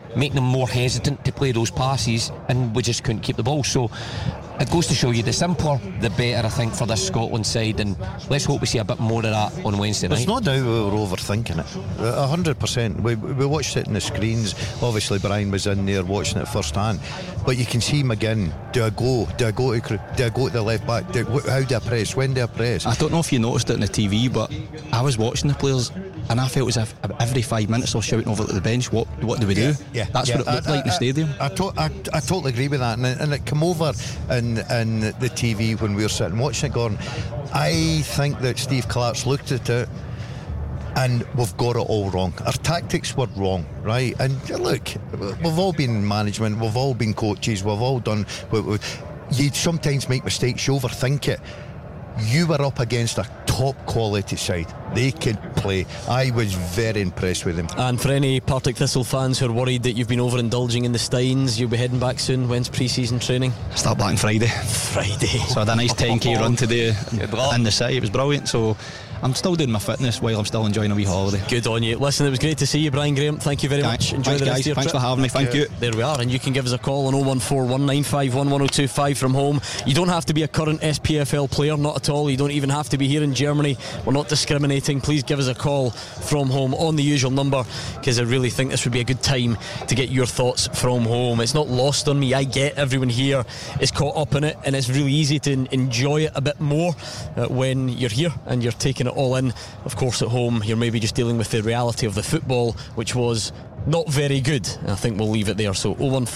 making them more hesitant to play those passes, and we just couldn't keep the ball. So it goes to show you, the simpler the better, I think, for this Scotland side, and let's hope we see a bit more of that on Wednesday night. There's no doubt we were overthinking it, 100%. We watched it in the screens. Obviously Brian was in there watching it first hand, but you can see McGinn, do I go to the left back, how do I press, when do I press? I don't know if you noticed it on the TV, but I was watching the players and I felt as if every 5 minutes I was shouting over at the bench, what do we do? That's what it looked like in the stadium. I totally agree with that, and it came over in the TV when we were sitting watching it, Gordon. I think that Steve Clark's looked at it and we've got it all wrong. Our tactics were wrong, right? And look, we've all been in management, we've all been coaches, we've all done. You sometimes make mistakes, you overthink it. You were up against a top quality side. They could play. I was very impressed with them. And for any Partick Thistle fans who are worried that you've been overindulging in the Steins, you'll be heading back soon. When's pre-season training? Start back on Friday. So I had a nice 10k run today in the city. It was brilliant. So I'm still doing my fitness while I'm still enjoying a wee holiday. Good on you. Listen, it was great to see you, Brian Graham. Thank you very much. Enjoy the rest of your Thanks trip. for having me. Thank you. There we are, and you can give us a call on 01419511025 from home. You don't have to be a current SPFL player, not at all. You don't even have to be here in Germany. We're not discriminating. Please give us a call from home on the usual number, because I really think this would be a good time to get your thoughts from home. It's not lost on me. I get everyone here is caught up in it, and it's really easy to enjoy it a bit more when you're here and you're taking it all in. Of course, at home, you're maybe just dealing with the reality of the football, which was not very good. I think we'll leave it there. So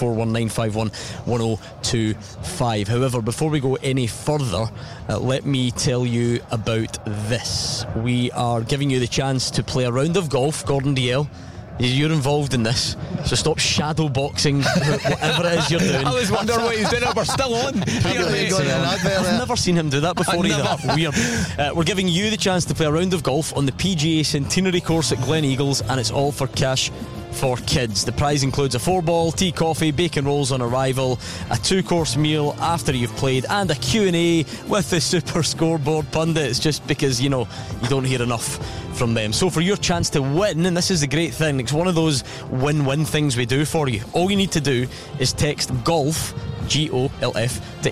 01419511025. However, before we go any further, let me tell you about this. We are giving you the chance to play a round of golf. Gordon Dalziel, you're involved in this, so stop shadow boxing whatever it is you're doing. I was wondering what he's doing. We're still on. I've never seen him do that before either. Weird. We're giving you the chance to play a round of golf on the PGA Centenary course at Glen Eagles, and it's all for cash for kids. The prize includes a 4-ball, tea, coffee, bacon rolls on arrival, a 2-course meal after you've played, and a Q&A with the Super Scoreboard pundits, just because, you don't hear enough from them. So for your chance to win, and this is the great thing, it's one of those win-win things we do for you. All you need to do is text GOLF, GOLF, to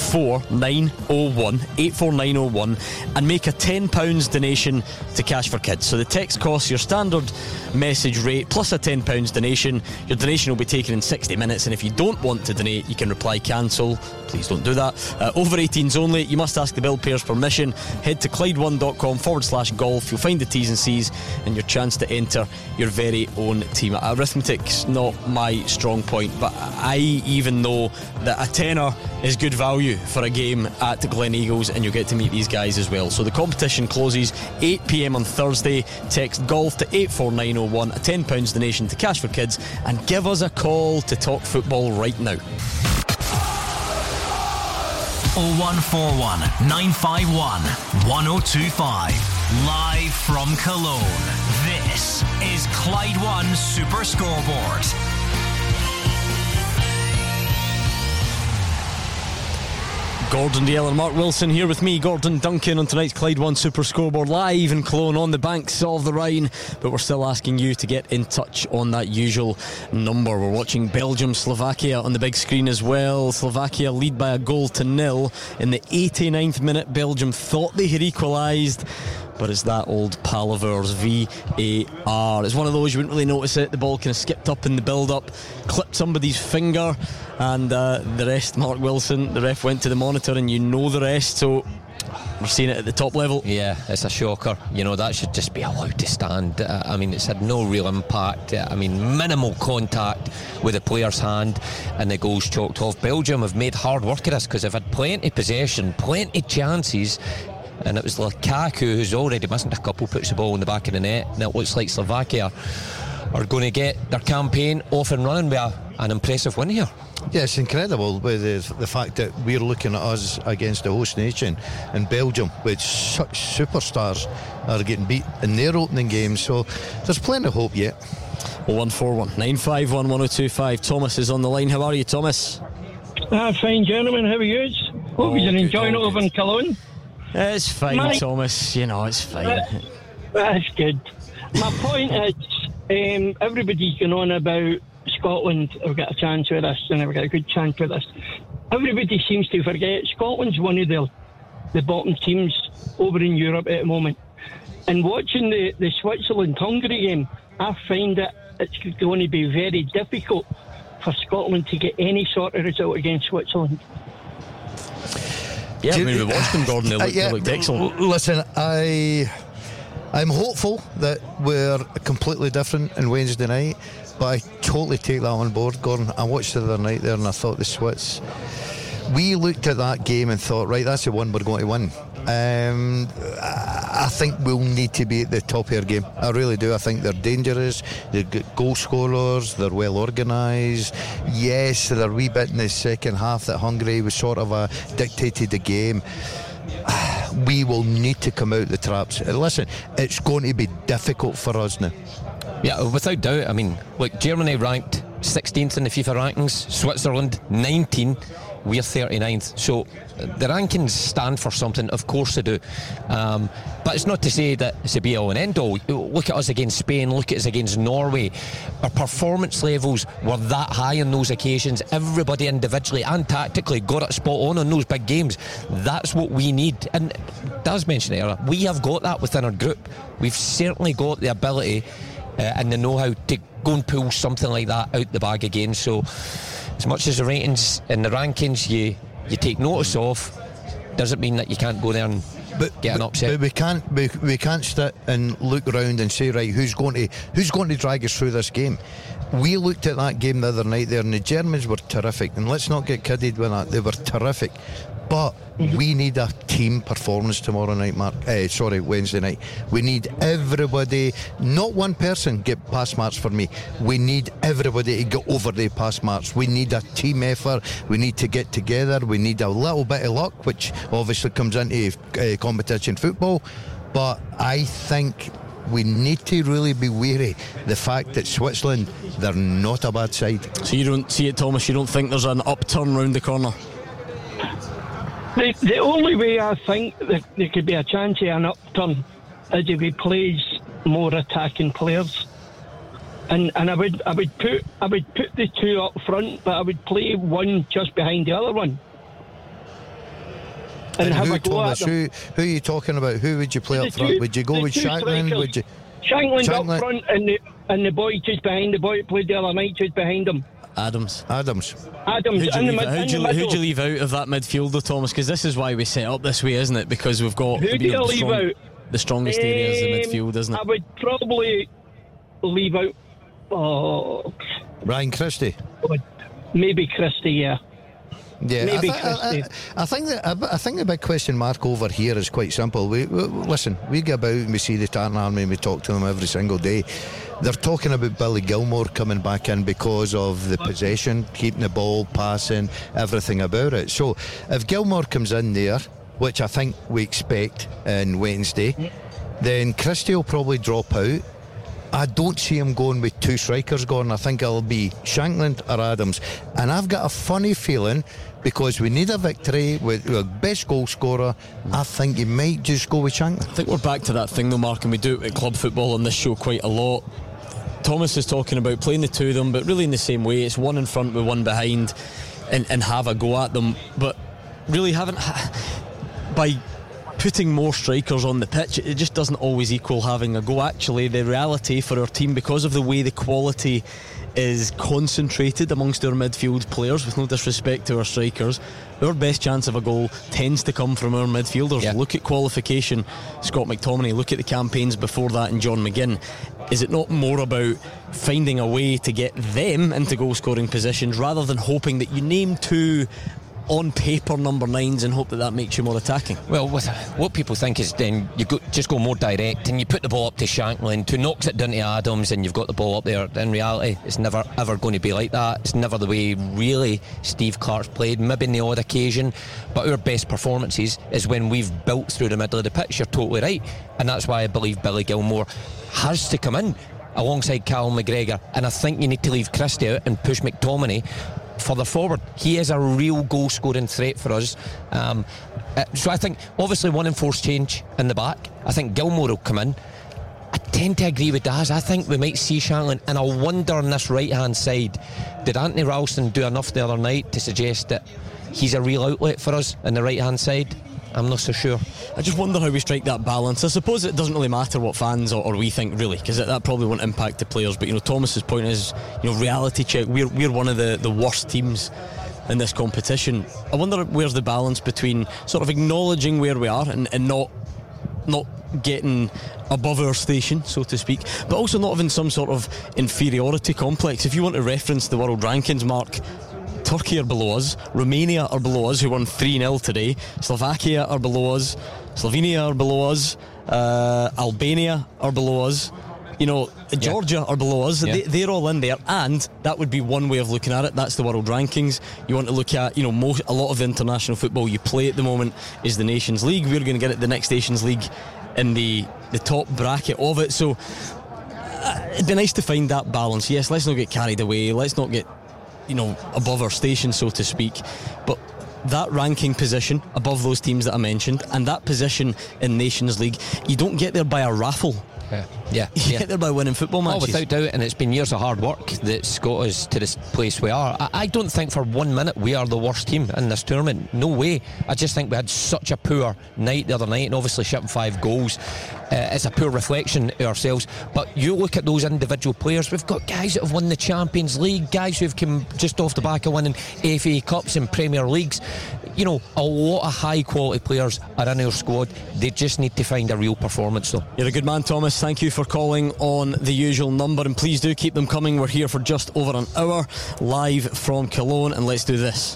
84901 and make a £10 donation to Cash for Kids. So the text costs your standard message rate plus a £10 donation. Your donation will be taken in 60 minutes, and if you don't want to donate, you can reply cancel. Please don't do that. Over 18s only. You must ask the bill payer's permission. Head to Clyde1.com/golf. You'll find the T's and C's and your chance to enter your very own team. Arithmetic's not my strong point, but I even know that a tenner is good value for a game at Glen Eagles, and you'll get to meet these guys as well. So the competition closes 8 p.m. on Thursday. Text GOLF to 84901, a £10 donation to Cash for Kids, and give us a call to talk football right now. 0141 951 1025. Live from Cologne. This is Clyde One Super Scoreboard. Gordon Dalziel and Mark Wilson here with me, Gordon Duncan, on tonight's Clyde One Super Scoreboard, live in Cologne on the banks of the Rhine. But we're still asking you to get in touch on that usual number. We're watching Belgium-Slovakia on the big screen as well. Slovakia lead by 1-0 in the 89th minute. Belgium thought they had equalised, but it's that old Palaver's VAR. It's one of those you wouldn't really notice it. The ball kind of skipped up in the build-up, clipped somebody's finger, and the rest, Mark Wilson, the ref went to the monitor, and you know the rest. So we're seeing it at the top level. Yeah, it's a shocker. That should just be allowed to stand. It's had no real impact. Minimal contact with the player's hand, and the goal's chalked off. Belgium have made hard work of this because they've had plenty of possession, plenty of chances, and it was Lukaku, who's already missing a couple, puts the ball in the back of the net, and it looks like Slovakia are going to get their campaign off and running with an impressive win here. Yeah, it's incredible with the fact that we're looking at us against the host nation in Belgium, with such superstars are getting beat in their opening games, so there's plenty of hope yet. 0141 951 1025. Thomas is on the line. How are you, Thomas? Fine, gentlemen. How are you? Hope you're enjoying it over in Cologne. It's fine, Thomas. It's fine. That's good. My point is, everybody's going on about Scotland have got a chance with this and have got a good chance with this. Everybody seems to forget Scotland's one of the bottom teams over in Europe at the moment. And watching the Switzerland-Hungary game, I find that it's going to be very difficult for Scotland to get any sort of result against Switzerland. Yeah, I mean, we watched them, Gordon. They looked excellent. Listen, I'm hopeful that we're completely different on Wednesday night, but I totally take that on board, Gordon. I watched the other night there and I thought the Swiss, we looked at that game and thought, right, that's the one we're going to win. I think we'll need to be at the top of our game. I really do. I think they're dangerous, they're good goal scorers, they're well organised. Yes, they're a wee bit in the second half that Hungary was sort of dictated the game. We will need to come out the traps. Listen, it's going to be difficult for us now. Yeah, without doubt. I mean, look, Germany ranked 16th in the FIFA rankings, Switzerland 19, we're 39th. So the rankings stand for something, of course they do. But it's not to say that it's a be all and end all. Look at us against Spain, look at us against Norway. Our performance levels were that high on those occasions. Everybody individually and tactically got it spot on those big games. That's what we need. And Daz mentioned it earlier, we have got that within our group. We've certainly got the ability and the know-how to go and pull something like that out the bag again. So as much as the ratings and the rankings you take notice of, doesn't mean that you can't go there and get an upset. But we can't sit and look around and say, right, who's going to drag us through this game. We looked at that game the other night there and the Germans were terrific, and let's not get kidded with that, they were terrific. But we need a team performance tomorrow night, Wednesday night. We need everybody, not one person get pass marks for me. We need everybody to get over the pass marks. We need a team effort. We need to get together. We need a little bit of luck, which obviously comes into competition football. But I think we need to really be wary the fact that Switzerland, they're not a bad side. So you don't see it, Thomas? You don't think there's an upturn round the corner? The only way I think that there could be a chance of an upturn is if he plays more attacking players, and I would put the two up front, but I would play one just behind the other one. And have a go at them. Who are you talking about? Who would you play up front? Would you go with Shankland? Would you Shankland up front and the boy just behind, the boy who played the other night just behind him? Adams. Who'd you leave out of that midfield though, Thomas? Because this is why we set up this way, isn't it? Because we've got the strongest areas in midfield, isn't it? I would probably leave out Ryan Christie. Maybe Christie, yeah. Yeah, I think the big question mark over here is quite simple. We listen, we go about and we see the Tartan Army and we talk to them every single day. They're talking about Billy Gilmour coming back in because of the possession, keeping the ball, passing, everything about it. So if Gilmour comes in there, which I think we expect on Wednesday, then Christie will probably drop out. I don't see him going with two strikers going. I think it'll be Shankland or Adams. And I've got a funny feeling, because we need a victory with our best goal scorer, I think you might just go with Shankland. I think we're back to that thing though, Mark, and we do it at club football on this show quite a lot. Thomas is talking about playing the two of them, but really in the same way. It's one in front with one behind and have a go at them. But really by putting more strikers on the pitch, it just doesn't always equal having a go. Actually, the reality for our team, because of the way the quality is concentrated amongst our midfield players, with no disrespect to our strikers, our best chance of a goal tends to come from our midfielders. Yeah. Look at qualification, Scott McTominay. Look at the campaigns before that in John McGinn. Is it not more about finding a way to get them into goal scoring positions rather than hoping that you name two on paper number 9s and hope that makes you more attacking? Well, what people think is then you just go more direct and you put the ball up to Shankland, who knocks it down to Adams, and you've got the ball up there. In reality, it's never ever going to be like that. It's never the way really Steve Clarke's played, maybe in the odd occasion, but our best performances is when we've built through the middle of the pitch. You're totally right, and that's why I believe Billy Gilmour has to come in alongside Callum McGregor, and I think you need to leave Christie out and push McTominay further forward. He is a real goal scoring threat for us. So I think obviously one enforced change in the back. I think Gilmour will come in. I tend to agree with Daz. I think we might see Shanklin, and I wonder on this right hand side, did Anthony Ralston do enough the other night to suggest that he's a real outlet for us on the right hand side? I'm not so sure. I just wonder how we strike that balance. I suppose it doesn't really matter what fans or we think, really, because that probably won't impact the players. But Thomas's point is, reality check. We're one of the worst teams in this competition. I wonder where's the balance between sort of acknowledging where we are and not getting above our station, so to speak, but also not having some sort of inferiority complex. If you want to reference the world rankings, Mark, Turkey are below us, Romania are below us, who won 3-0 today, Slovakia are below us, Slovenia are below us, Albania are below us, Georgia are below us. They're all in there, and that would be one way of looking at it. That's the world rankings. You want to look at, a lot of the international football you play at the moment is the Nations League. We're going to get it the next Nations League in the top bracket of it. So it'd be nice to find that balance. Yes, let's not get carried away. Let's not get above our station, so to speak. But that ranking position above those teams that I mentioned, and that position in Nations League, you don't get there by a raffle. You get there by winning football matches. Without doubt, and it's been years of hard work that's got us to this place we are. I don't think for 1 minute we are the worst team in this tournament. No way. I just think we had such a poor night the other night, and obviously shipping 5 goals. It's a poor reflection of ourselves. But you look at those individual players. We've got guys that have won the Champions League, guys who've come just off the back of winning FA Cups and Premier Leagues. A lot of high quality players are in our squad. They just need to find a real performance, though. You're a good man, Thomas. Thank you for calling on the usual number, and please do keep them coming. We're here for just over an hour, live from Cologne, and let's do this.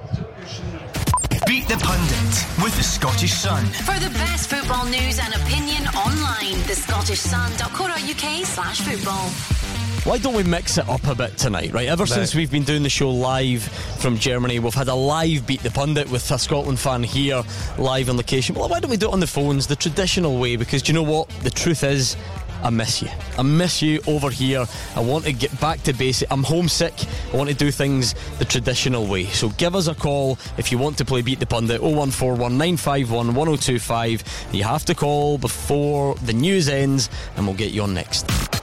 Beat the Pundit with the Scottish Sun. For the best football news and opinion online, thescottishsun.co.uk/football. Why don't we mix it up a bit tonight, right? Ever since we've been doing the show live from Germany, we've had a live Beat the Pundit with a Scotland fan here, live on location. Well, why don't we do it on the phones, the traditional way? Because do you know what? The truth is, I miss you. I miss you over here. I want to get back to basic. I'm homesick. I want to do things the traditional way. So give us a call if you want to play Beat the Pundit. 01419511025. You have to call before the news ends, and we'll get you on next.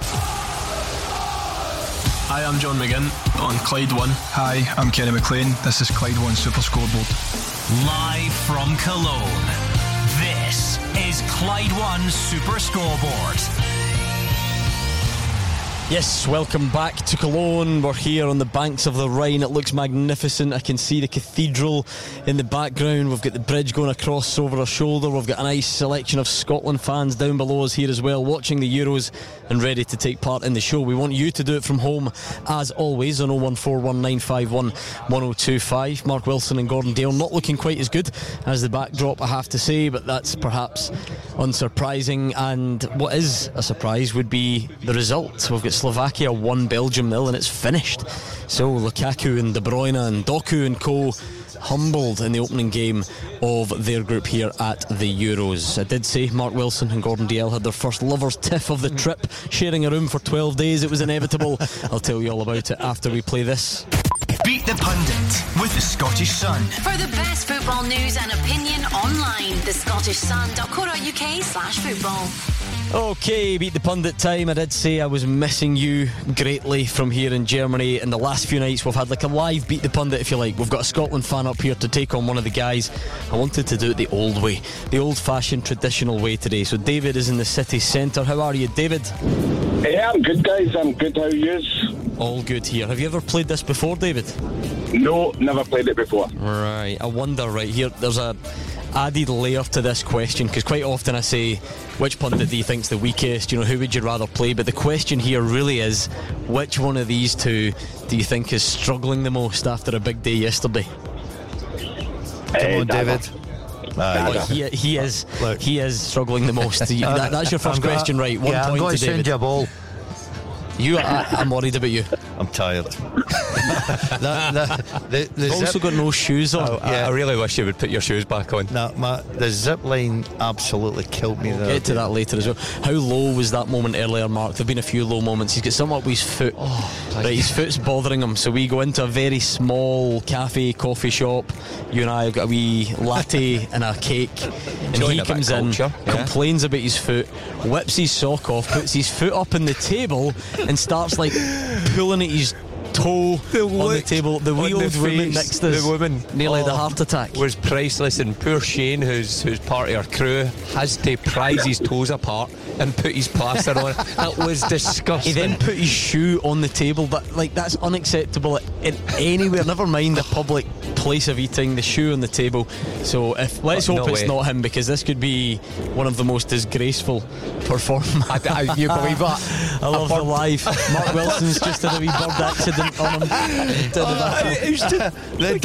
Hi, I'm John McGinn on Clyde One. Hi, I'm Kenny McLean. This is Clyde One Super Scoreboard. Live from Cologne, this is Clyde One Super Scoreboard. Yes, welcome back to Cologne. We're here on the banks of the Rhine. It looks magnificent. I can see the cathedral in the background. We've got the bridge going across over our shoulder. We've got a nice selection of Scotland fans down below us here as well, watching the Euros and ready to take part in the show. We want you to do it from home, as always, on 01419511025. Mark Wilson and Gordon Dale not looking quite as good as the backdrop, I have to say, but that's perhaps unsurprising. And what is a surprise would be the result. We've got Slovakia 1, Belgium 0, and it's finished. So Lukaku and De Bruyne and Doku and co humbled in the opening game of their group here at the Euros. I did say Mark Wilson and Gordon Dalziel had their first lovers tiff of the trip, sharing a room for 12 days. It was inevitable. I'll tell you all about it after we play this. Beat the Pundit with the Scottish Sun. For the best football news and opinion online, thescottishsun.co.uk/football. Okay, Beat the Pundit time. I did say I was missing you greatly from here in Germany. In the last few nights we've had like a live Beat the Pundit, if you like. We've got a Scotland fan up here to take on one of the guys. I wanted to do it the old way, the old-fashioned traditional way today. So David is in the city centre. How are you, David? Yeah, I'm good, guys. I'm good. How are you? All good here. Have you ever played this before, David? No, never played it before. Right, I wonder, right here, there's a added layer to this question, because quite often I say, which pundit do you think's the weakest, who would you rather play? But the question here really is, which one of these two do you think is struggling the most after a big day yesterday? Come on, David. He is struggling the most. That's your first question, right? 1 point I'm going to to send David. you a ball. I'm worried about you. I'm tired. You've also got no shoes on. I really wish you would put your shoes back on. No, the zip line absolutely killed me there. Get to that later as well. How low was that moment earlier, Mark? There have been a few low moments. He's got something up with his foot. Right, his foot's bothering him, so we go into a very small coffee shop. You and I have got a wee latte and a cake, and he comes in, complains about his foot, whips his sock off, puts his foot up on the table and starts like pulling at his toe on the table. The wee old woman next to us, the woman nearly had a heart attack, was priceless. And poor Shane, who's part of our crew, has to prise his toes apart and put his plaster on. That was disgusting. He then put his shoe on the table. That's unacceptable in anywhere, never mind a public place of eating. The shoe on the table. So let's hope it's not him, because this could be one of the most disgraceful performances. You believe that? I love the live. Mark Wilson's just had a wee bird accident on him. The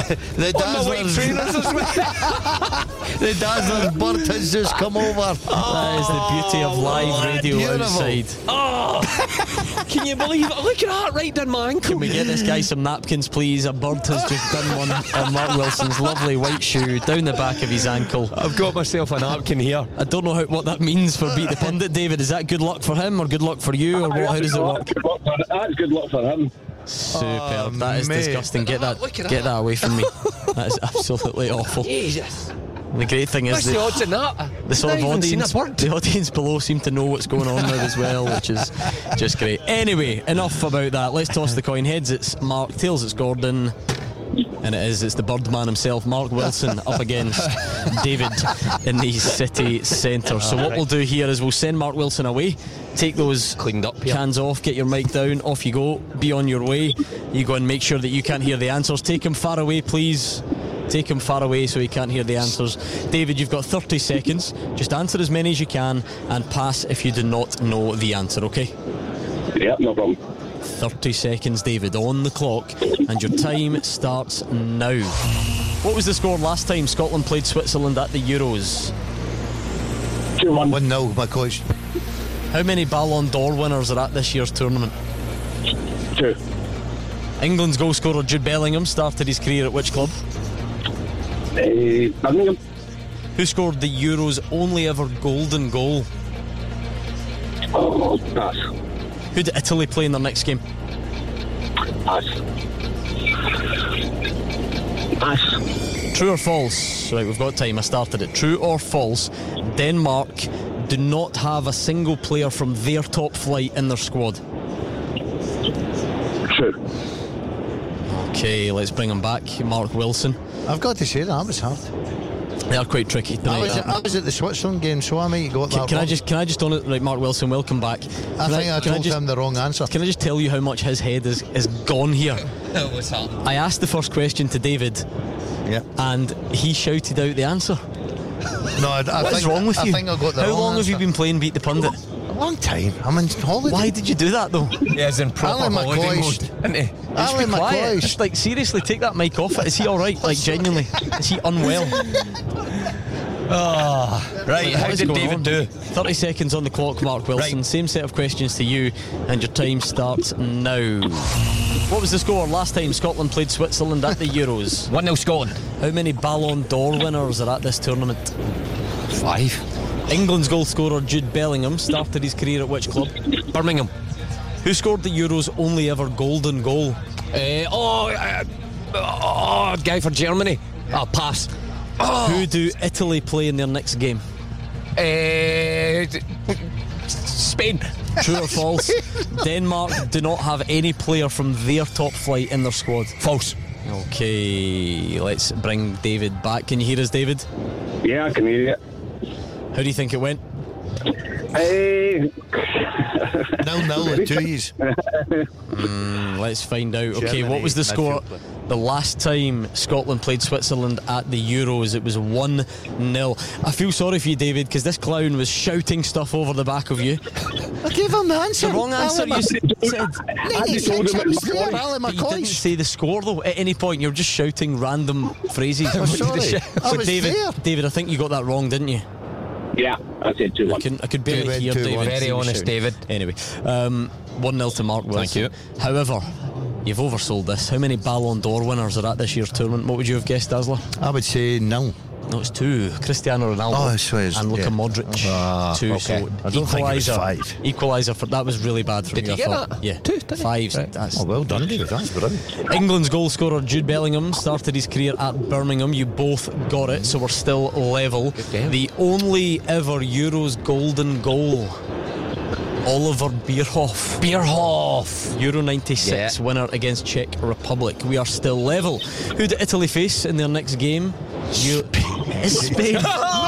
Dazzler's bird has just come over. That is the beauty of live radio outside. Can you believe it? Look at that, right down my ankle. Can we get this guy some napkins, please? A bird has just done one on Mark Wilson's lovely white shoe down the back of his ankle. I've got myself a napkin here. I don't know what that means for Beat the Pundit, David. Is that good luck for him or good luck for you, or what? How does it work? That's good luck for him. Superb. That is disgusting. Get that away from me. That is absolutely awful. Jesus. The great thing is the odds in that? The sort of the audience below seem to know what's going on now as well, which is just great. Anyway, enough about that. Let's toss the coin. Heads it's Mark, tails it's Gordon. And it's the Birdman himself, Mark Wilson, up against David in the city centre. So what we'll do here is we'll send Mark Wilson away, take those cleaned up cans off, get your mic down, off you go, be on your way. You go and make sure that you can't hear the answers. Take him far away, please. Take him far away so he can't hear the answers. David, you've got 30 seconds. Just answer as many as you can and pass if you do not know the answer, okay? Yeah, no problem. 30 seconds, David, on the clock, and your time starts now. What was the score last time Scotland played Switzerland at the Euros? 2-1. 1-0, my coach. How many Ballon d'Or winners are at this year's tournament? 2. England's goal scorer Jude Bellingham started his career at which club? Birmingham. Who scored the Euros' only ever golden goal? Pass. Who did Italy play in their next game? Pass. True or false? Right, we've got time. I started it. True or false? Denmark do not have a single player from their top flight in their squad. True. Okay, let's bring him back. Mark Wilson. I've got to say that was hard. They are quite tricky tonight. I was at the Switzerland game, so I might got that. Can I just on it? Right, Mark Wilson, welcome back. I told him the wrong answer. Can I just tell you how much his head is gone here? What's that? I asked the first question to David, and he shouted out the answer. No, what's wrong with you? I think I got the How wrong long answer. have you been playing Beat the Pundit? A long time. I'm in holiday. Why did you do that though? Yeah, as in proper holiday mode, isn't he? Ali McCoy. Just like seriously, take that mic off it. Is he alright? Like genuinely, is he unwell? Right, how did David do? 30 seconds on the clock, Mark Wilson. Right. Same set of questions to you, and your time starts now. What was the score last time Scotland played Switzerland at the Euros? 1-0 Scotland. How many Ballon d'Or winners are at this tournament? 5. England's goal scorer Jude Bellingham started his career at which club? Birmingham. Who scored the Euros' only ever golden goal? Guy for Germany. Pass. Who do Italy play in their next game? Spain. True or false? Denmark do not have any player from their top flight in their squad. False. Okay, let's bring David back. Can you hear us, David? Yeah, I can hear you. How do you think it went? 0-0 at 2's. Let's find out. Okay, what was the score the last time Scotland played Switzerland at the Euros? It was 1-0. I feel sorry for you, David, because this clown was shouting stuff over the back of you. I gave him the answer. The wrong answer. You said. Ali You didn't say the score though. At any point, you're just shouting random phrases. I'm sorry. I was David, I think you got that wrong, didn't you? Yeah, I said 2-1. I could barely hear David. Very honest, David. Anyway, 1-0 to Mark Wilson. Thank you. However, You've oversold this. How many Ballon d'Or winners are at this year's tournament? What would you have guessed, Dazzler? I would say nil. No, it's 2. Cristiano Ronaldo and Luka Modric. 2. Okay. So I don't think it was 5. Equaliser for that was really bad for me. Did you get that? Yeah, 2. 5. Right. That's well done, David. That's brilliant. England's goal scorer Jude Bellingham started his career at Birmingham. You both got it, so we're still level. The only ever Euros golden goal. Oliver Bierhoff. Euro 96 winner against Czech Republic. We are still level. Who did Italy face in their next game? Spain.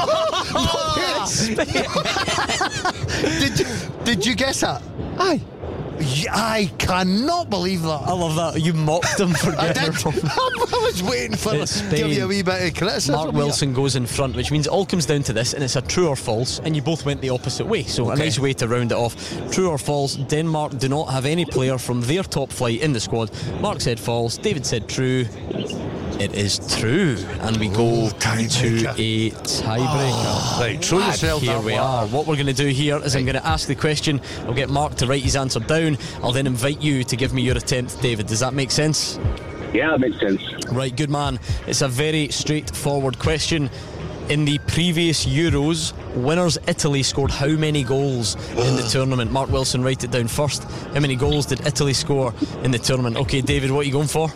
Did you guess that? Aye. I cannot believe that. I love that. You mocked them for I getting did. it wrong. I was waiting for It's give you a Spain. wee bit of criticism. Mark Wilson goes in front, which means it all comes down to this, and it's a true or false, and you both went the opposite way, so a nice way to round it off. True or false, Denmark do not have any player from their top flight in the squad. Mark said false, David said true. It is true, and we go to a tiebreaker. Right, throw yourself Here that we way. are. What we're going to do here is I'm going to ask the question. I'll get Mark to write his answer down. I'll then invite you to give me your attempt, David. Does that make sense? Yeah, that makes sense. Right, good man. It's a very straightforward question. In the previous Euros, winners Italy scored how many goals in the tournament? Mark Wilson, write it down first. How many goals did Italy score in the tournament? Okay, David, what are you going for?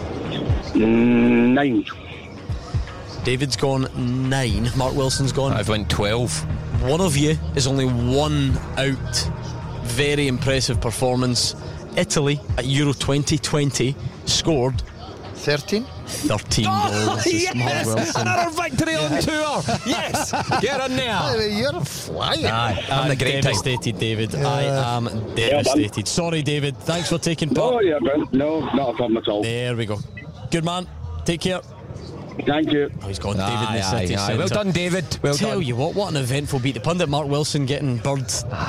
9. David's gone 9. Mark Wilson's gone. I've went 12. One of you is only 1 out. Very impressive performance. Italy at Euro 2020 scored 13 goals. Yes! Mark Wilson. Another victory on tour! Yes! Get in there! You're flying. Aye, I'm the great devastated, David. I am devastated. Sorry, David. Thanks for taking part. No, yeah, man. No, not a problem at all. There we go. Good man. Take care. Thank you. Oh, he's gone, David in the city Well centre. done, David. Well Tell done. you what an eventful beat. The pundit Mark Wilson getting bird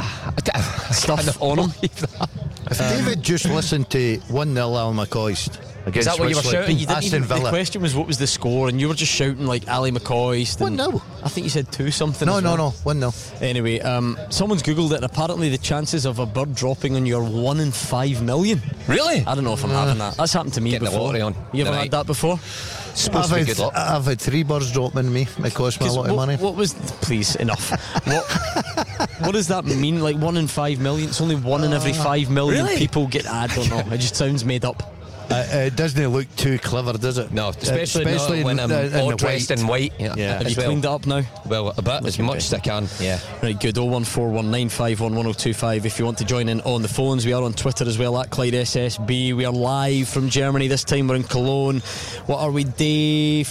stuff on him. If David just listened to 1-0 Al McCoist against Is that what you were Switzerland, shouting? You didn't Aston even, the Villa. question was what was the score, and you were just shouting like Ali McCoist. 1-0. I think you said 2 something. No, as no, well. no. 1-0. Anyway, someone's googled it, and apparently the chances of a bird dropping on you are 1 in 5 million. Really? I don't know if I'm having that. That's happened to me Getting the before. lottery on You ever tonight. had that before? Supposed to be good luck. I've had 3 birds dropping me. It cost me a lot of money. What was? Please, enough. What does that mean? Like 1 in 5 million? It's only 1 in every 5 million really? people get. I don't know. It just sounds made up. It doesn't look too clever, does it? No, especially not when I'm all dressed in white. Yeah. Have as you cleaned it up now? Well, a bit, as much as I can. Yeah. Right, good. 01419511025 if you want to join in on the phones. We are on Twitter as well at Clyde SSB. We are live from Germany. This time we're in Cologne. What are we, day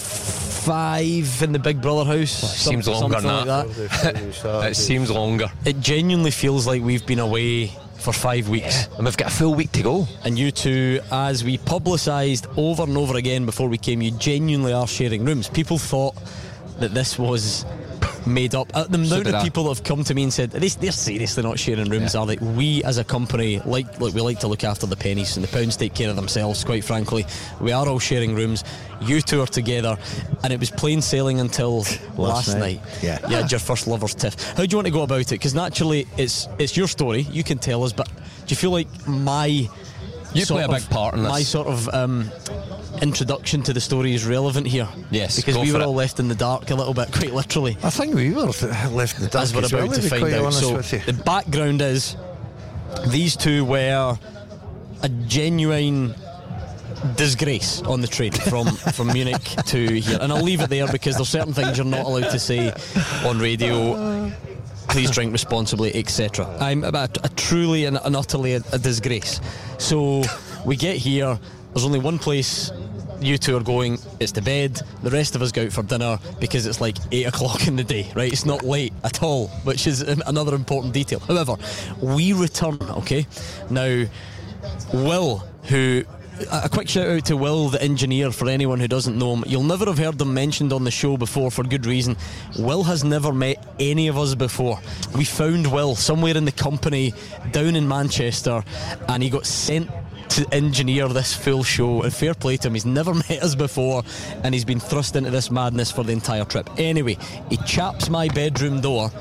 5 in the Big Brother house? Seems longer than like that. It seems longer. It genuinely feels like we've been away for 5 weeks. And we've got a full week to go. And you two, as we publicised over and over again before we came, you genuinely are sharing rooms. People thought that this was made up. The amount of people that have come to me and said they're seriously not sharing rooms, are they? We as a company we like to look after the pennies, and the pounds take care of themselves, quite frankly. We are all sharing rooms. You two are together, and it was plain sailing until last night. Yeah. You had your first lovers tiff. How do you want to go about it? Because naturally it's your story, you can tell us, but do you feel like you play a big part in this? My sort of introduction to the story is relevant here? Yes, because go we for were it. all left in the dark a little bit, quite literally. I think we were left in the dark As we're about to find out. So the background is these two were a genuine disgrace on the train from Munich to here, and I'll leave it there because there's certain things you're not allowed to say on radio. Please drink responsibly, etc. I'm a truly and utterly a disgrace. So we get here, there's only one place you two are going, it's to bed. The rest of us go out for dinner because it's like 8 o'clock in the day, right? It's not late at all, which is another important detail. However, we return, okay? Now, Will, who... A quick shout out to Will, the engineer, for anyone who doesn't know him. You'll never have heard him mentioned on the show before, for good reason. Will has never met any of us before. We found Will somewhere in the company down in Manchester, and he got sent to engineer this full show, and fair play to him. He's never met us before, and he's been thrust into this madness for the entire trip. Anyway, he chaps my bedroom door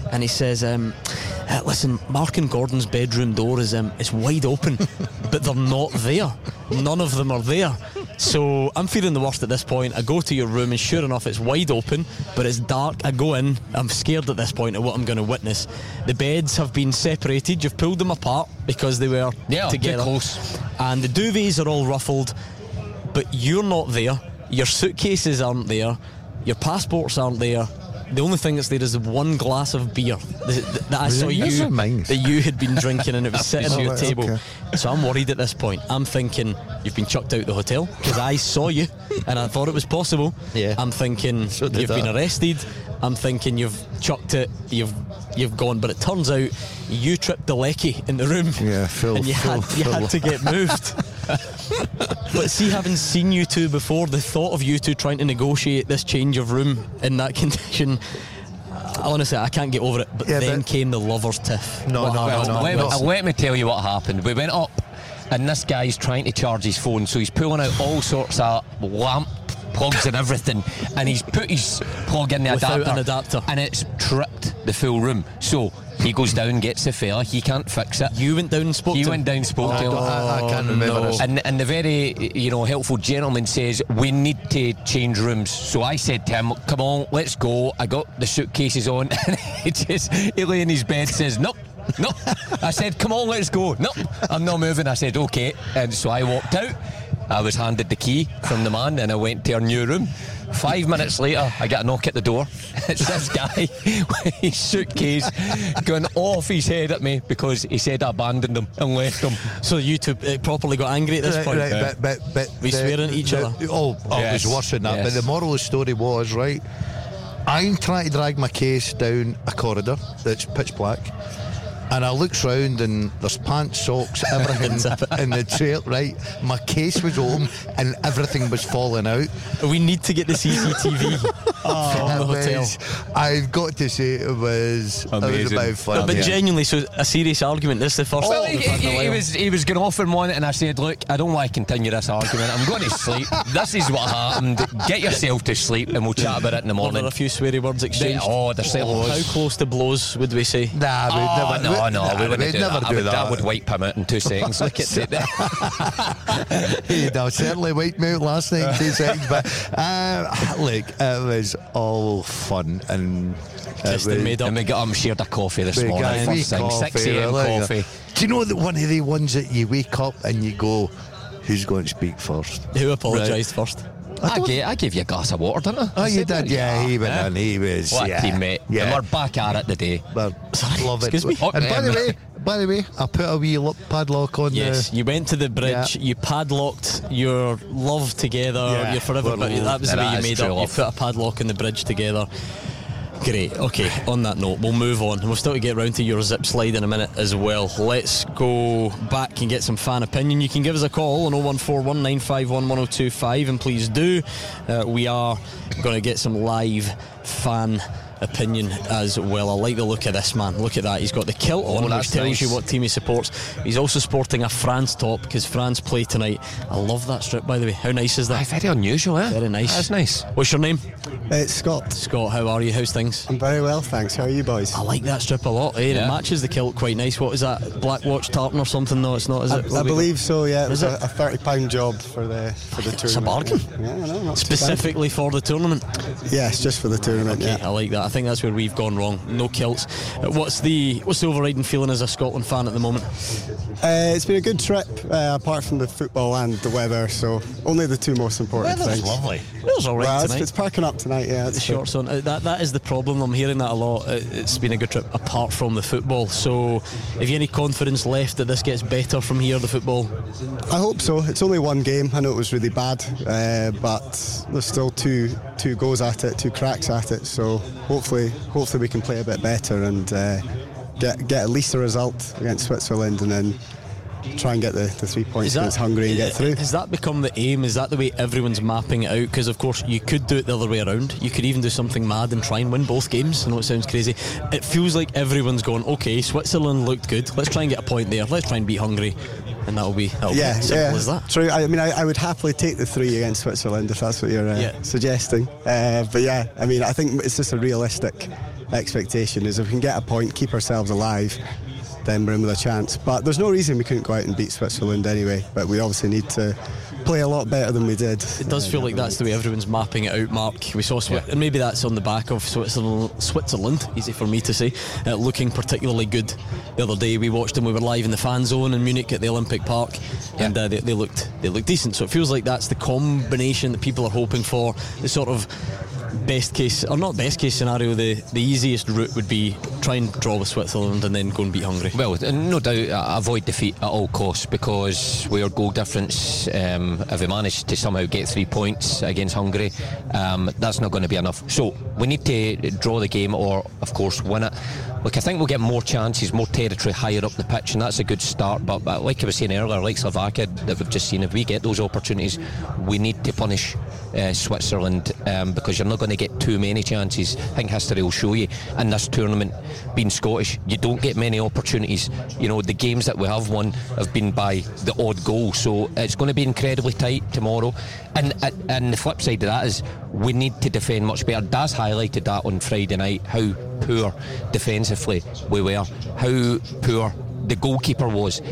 and he says, listen, Mark and Gordon's bedroom door is wide open, but they're not there. None of them are there. So I'm feeling the worst at this point. I go to your room and sure enough it's wide open, but it's dark. I go in, I'm scared at this point of what I'm going to witness. The beds have been separated. You've pulled them apart because they were together, close. and the duvets are all ruffled, but you're not there. Your suitcases aren't there. Your passports aren't there. The only thing that's there is one glass of beer that I saw that you had been drinking, and it was sitting on your table. Okay. So I'm worried at this point. I'm thinking you've been chucked out the hotel because I saw you and I thought it was possible. Yeah. I'm thinking you've been arrested. I'm thinking you've chucked it. You've gone, but it turns out you tripped the lecky in the room. Yeah, and you had to get moved. But see, having seen you two before, the thought of you two trying to negotiate this change of room in that condition, honestly, I can't get over it. But then came the lovers' tiff. Let me tell you what happened. We went up, and this guy's trying to charge his phone, so he's pulling out all sorts of lamp plugs and everything, and he's put his plug in the adapter, and it's tripped the full room. So he goes down, gets the fella. He can't fix it. You went down and spoke to him? He went down and spoke to him. I can't remember this. And the very helpful gentleman says, we need to change rooms. So I said to him, come on, let's go. I got the suitcases on, and he lay in his bed, says, nope. I said, come on, let's go. Nope, I'm not moving. I said, okay. And so I walked out. I was handed the key from the man, and I went to our new room. 5 minutes later, I get a knock at the door. It's this guy with his suitcase going off his head at me because he said I abandoned him and left him. So you two properly got angry at this point? Right, but we swearing at each other? It was worse than that. Yes. But the moral of the story was, right, I'm trying to drag my case down a corridor that's pitch black, and I looks round and there's pants, socks, everything in the trail, right? My case was open and everything was falling out. We need to get the CCTV from the hotel. I've got to say it was about fun. But genuinely, so a serious argument. This is the first. Well, he was going off in one, and I said, look, I don't want to continue this argument. I'm going to sleep. This is what happened. Get yourself to sleep and we'll chat about it in the morning. Were there a few sweary words exchanged? There certainly was. How close to blows would we say? Nah, we'd never. No, we wouldn't never do that. That would wipe him out in 2 seconds. Look at it. Certainly wiped me out last night in 2 seconds. But look, it was all fun, and we got him shared a coffee this morning. First thing, 6 a.m. coffee. Do you know that one of the ones that you wake up and you go, who's going to speak first? Who apologised first? I gave you a glass of water, didn't I? Oh, you did? Yeah, he went in. He was. What a teammate. Yeah. And we're back at it today. Love it. Excuse me? And by the way, I put a wee padlock on. Yes, you went to the bridge. You padlocked your love together. You're forever. But that was the way you made up. You put a padlock on the bridge together. Great. Okay, on that note, we'll move on. We'll still get round to your zip slide in a minute as well. Let's go back and get some fan opinion. You can give us a call on 01419511025, and please do. We are going to get some live fan opinion as well. I like the look of this man. Look at that. He's got the kilt on, which tells you what team he supports. He's also sporting a France top because France play tonight. I love that strip, by the way. How nice is that? Very unusual, eh? Very nice. That's nice. What's your name? It's Scott. Scott, how are you? How's things? I'm very well, thanks. How are you boys? I like that strip a lot. It matches the kilt quite nice. What is that? Black Watch tartan or something? No, it's not, is it? I believe so, yeah. It was a £30 job for the tournament. It's a bargain. Yeah, I know. Specifically for the tournament? Yes, just for the tournament, okay, I like that. I think that's where we've gone wrong. No kilts. What's the overriding feeling as a Scotland fan at the moment? It's been a good trip, apart from the football and the weather, so only the two most important things. Lovely. It was alright tonight. It's parking up tonight, yeah. The shorts on. That is the problem. I'm hearing that a lot. It's been a good trip apart from the football. So have you any confidence left that this gets better from here, the football? I hope so. It's only one game. I know it was really bad, but there's still two goes at it, two cracks at it, so hopefully we can play a bit better and get at least a result against Switzerland, and then try and get the 3 points against Hungary and get through. Has that become the aim? Is that the way everyone's mapping it out? Because of course you could do it the other way around. You could even do something mad and try and win both games. I know it sounds crazy. It feels like everyone's going, okay, Switzerland looked good, let's try and get a point there, let's try and beat Hungary, and that'll be simple as that. True. I mean, I would happily take the 3 against Switzerland if that's what you're suggesting. But yeah, I mean, I think it's just a realistic expectation is if we can get a point, keep ourselves alive, then we're in with a chance. But there's no reason we couldn't go out and beat Switzerland anyway, but we obviously need to play a lot better than we did. It does feel like that's the way everyone's mapping it out, Mark. We saw and maybe that's on the back of Switzerland, easy for me to say, looking particularly good the other day. We watched them, we were live in the fan zone in Munich at the Olympic Park, and they looked decent. So it feels like that's the combination that people are hoping for. The sort of best case, or not best case scenario, the easiest route would be try and draw with Switzerland and then go and beat Hungary. Well, no doubt avoid defeat at all costs, because with our goal difference, if we manage to somehow get 3 points against Hungary, that's not going to be enough. So we need to draw the game or of course win it. Look, I think we'll get more chances, more territory higher up the pitch, and that's a good start, but like I was saying earlier, like Slovakia that we've just seen, if we get those opportunities, we need to punish Switzerland, because you're not going to get too many chances. I think history will show you in this tournament, being Scottish, you don't get many opportunities. You know, the games that we have won have been by the odd goal, so it's going to be incredibly tight tomorrow. And the flip side of that is we need to defend much better. Daz highlighted that on Friday night, how poor defensively we were, how poor the goalkeeper was.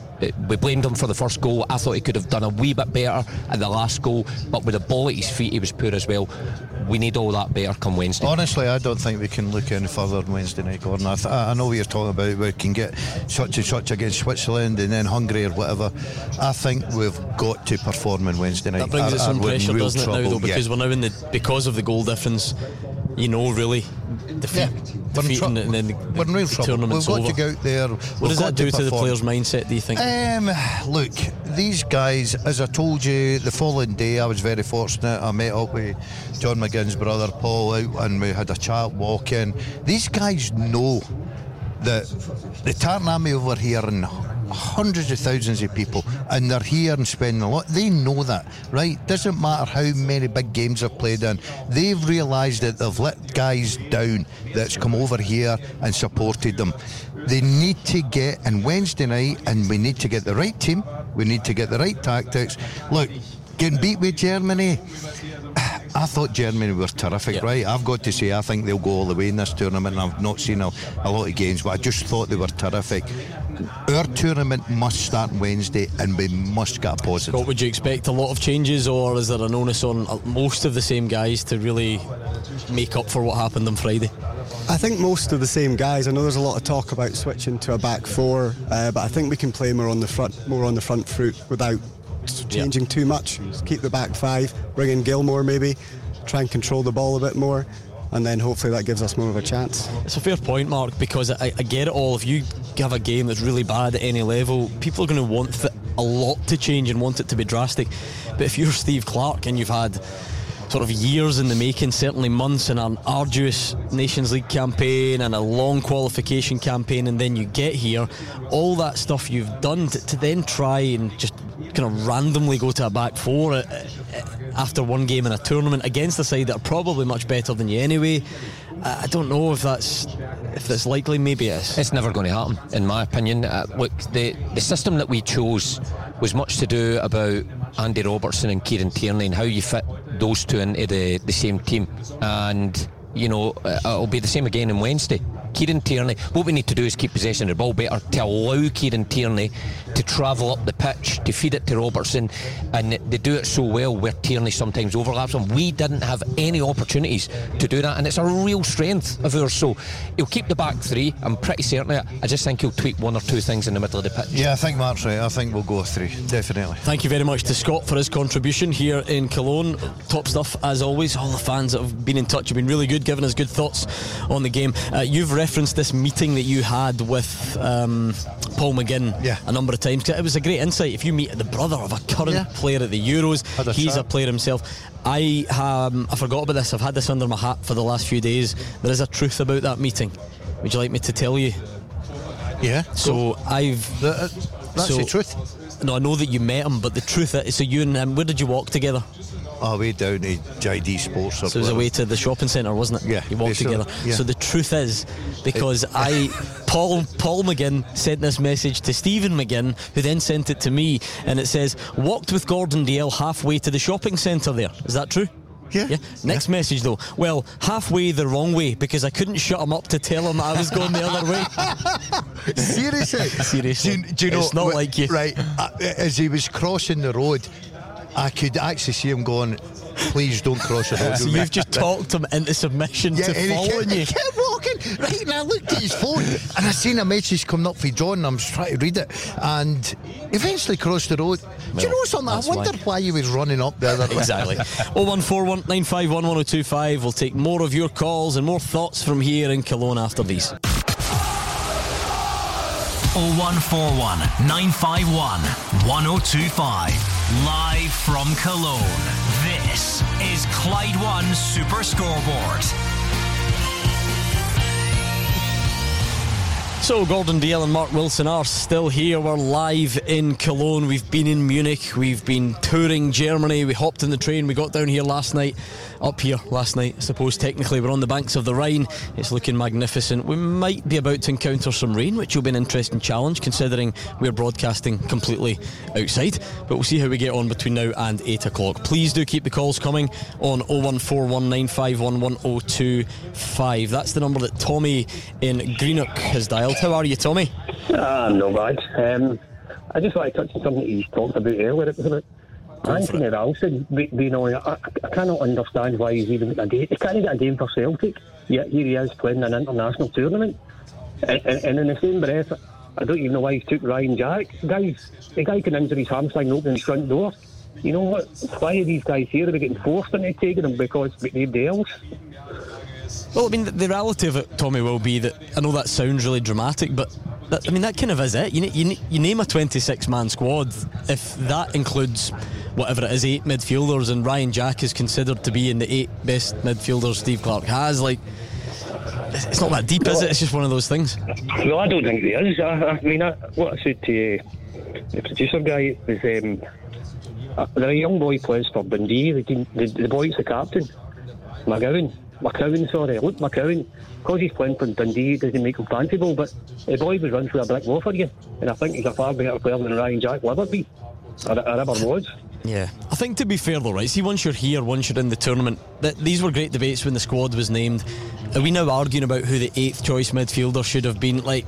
We blamed him for the first goal. I thought he could have done a wee bit better at the last goal, but with the ball at his feet he was poor as well. We need all that better come Wednesday. Honestly, I don't think we can look any further on Wednesday night, Gordon. I know what you're talking about. We can get such and such against Switzerland and then Hungary or whatever. I think we've got to perform on Wednesday night. That brings us some pressure, doesn't it, now, though, because we're now in because of the goal difference, you know, really defeat and then we're in real trouble. Tournament's We've got over. to go out there. What does that do to the players' mindset, do you think? Look, these guys, as I told you, the following day I was very fortunate. I met up with John McGinn's brother Paul out and we had a chat walking. These guys know that the Tartan Army over here and hundreds of thousands of people, and they're here and spending a lot. They know that, right? Doesn't matter how many big games they've played in. They've realised that they've let guys down that's come over here and supported them. They need to get in Wednesday night, and we need to get the right team. We need to get the right tactics. Look, getting beat with Germany, I thought Germany were terrific, right? I've got to say, I think they'll go all the way in this tournament, and I've not seen a lot of games, but I just thought they were terrific. Our tournament must start Wednesday, and we must get a positive. Scott, would you expect a lot of changes, or is there an onus on most of the same guys to really make up for what happened on Friday? I think most of the same guys. I know there's a lot of talk about switching to a back four, but I think we can play more on the front foot without changing too much. Just keep the back five, bring in Gilmore maybe, try and control the ball a bit more, and then hopefully that gives us more of a chance. It's a fair point, Mark, because I get it all. If you have a game that's really bad at any level, people are going to want a lot to change and want it to be drastic. But if you're Steve Clarke and you've had sort of years in the making, certainly months, in an arduous Nations League campaign and a long qualification campaign, and then you get here, all that stuff you've done to then try and just kind of randomly go to a back four after one game in a tournament against a side that are probably much better than you anyway, I don't know if that's likely. Maybe it's never going to happen, in my opinion. Look, the system that we chose was much to do about Andy Robertson and Kieran Tierney and how you fit those two into the same team, and you know, it'll be the same again on Wednesday. Kieran Tierney, what we need to do is keep possession of the ball better, to allow Kieran Tierney to travel up the pitch, to feed it to Robertson, and they do it so well where Tierney sometimes overlaps him. We didn't have any opportunities to do that, and it's a real strength of ours. So he'll keep the back three, I'm pretty certain of it. I just think he'll tweak one or two things in the middle of the pitch. Yeah, I think Mark's right. I think we'll go with three, definitely. Thank you very much to Scott for his contribution here in Cologne. Top stuff as always. All the fans that have been in touch have been really good, giving us good thoughts on the game. You've referenced this meeting that you had with Paul McGinn a number of times. It was a great insight. If you meet the brother of a current player at the Euros, he's a player himself. I forgot about this. I've had this under my hat for the last few days. There is a truth about that meeting. Would you like me to tell you? Yeah. So that's the truth. No, I know that you met him, but the truth is, so you and him, where did you walk together? Way down to JD Sports. So it was away to the shopping centre, wasn't it? Yeah. You walked together. Yeah. So the truth is, because Paul McGinn sent this message to Stephen McGinn, who then sent it to me, and it says, walked with Gordon Dalziel halfway to the shopping centre there. Is that true? Yeah. Next message though. Well, halfway the wrong way, because I couldn't shut him up to tell him I was going the other way. Seriously? Do you know, it's not like you. Right, as he was crossing the road, I could actually see him going, please don't cross the road. So you've just talked him into submission to following you. He kept walking, right, and I looked at his phone and I seen a message coming up for John and I was trying to read it and eventually crossed the road. Do you know something? I wonder why he was running up the other way. Exactly. 01419511025. We'll take more of your calls and more thoughts from here in Cologne after these. 0141 951 1025. Live from Cologne. This is Clyde One Super Scoreboard. So Gordon Dale and Mark Wilson are still here. We're live in Cologne. We've been in Munich. We've been touring Germany. We hopped in the train. We got down here last night. Up here last night, I suppose technically we're on the banks of the Rhine. It's looking magnificent. We might be about to encounter some rain, which will be an interesting challenge considering we're broadcasting completely outside. But we'll see how we get on between now and 8 o'clock. Please do keep the calls coming on 01419511025. That's the number that Tommy in Greenock has dialed. How are you, Tommy? No bad. I just want to touch on something that you talked about earlier. It was about Anthony Ralston being on. I cannot understand why he's even got a game. He can't get a game for Celtic, yet here he is playing an international tournament. And in the same breath, I don't even know why he took Ryan Jack. The guy can injure his hamstring and open his front door. You know what? Why are these guys here? They're getting forced into taking them because nobody else. Well, I mean, the reality of it, Tommy, will be that I know that sounds really dramatic, but that kind of is it. You name a 26-man squad. If that includes whatever it is, 8 midfielders, and Ryan Jack is considered to be in the 8 best midfielders Steve Clarke has, like, it's not that deep, is it? It's just one of those things. No, I don't think it is. I mean, what I said to the producer guy was, there a young boy plays for Dundee. The boy's the captain, McCowan, Luke McCowan. Because he's playing for Dundee, it doesn't make him fanciful, but the boy was run through a brick wall for you, and I think he's a far better player than Ryan Jack will ever be, or ever was. Yeah, I think to be fair though, right, see, once you're here, once you're in the tournament, these were great debates when the squad was named. Are we now arguing about who the 8th choice midfielder should have been? Like,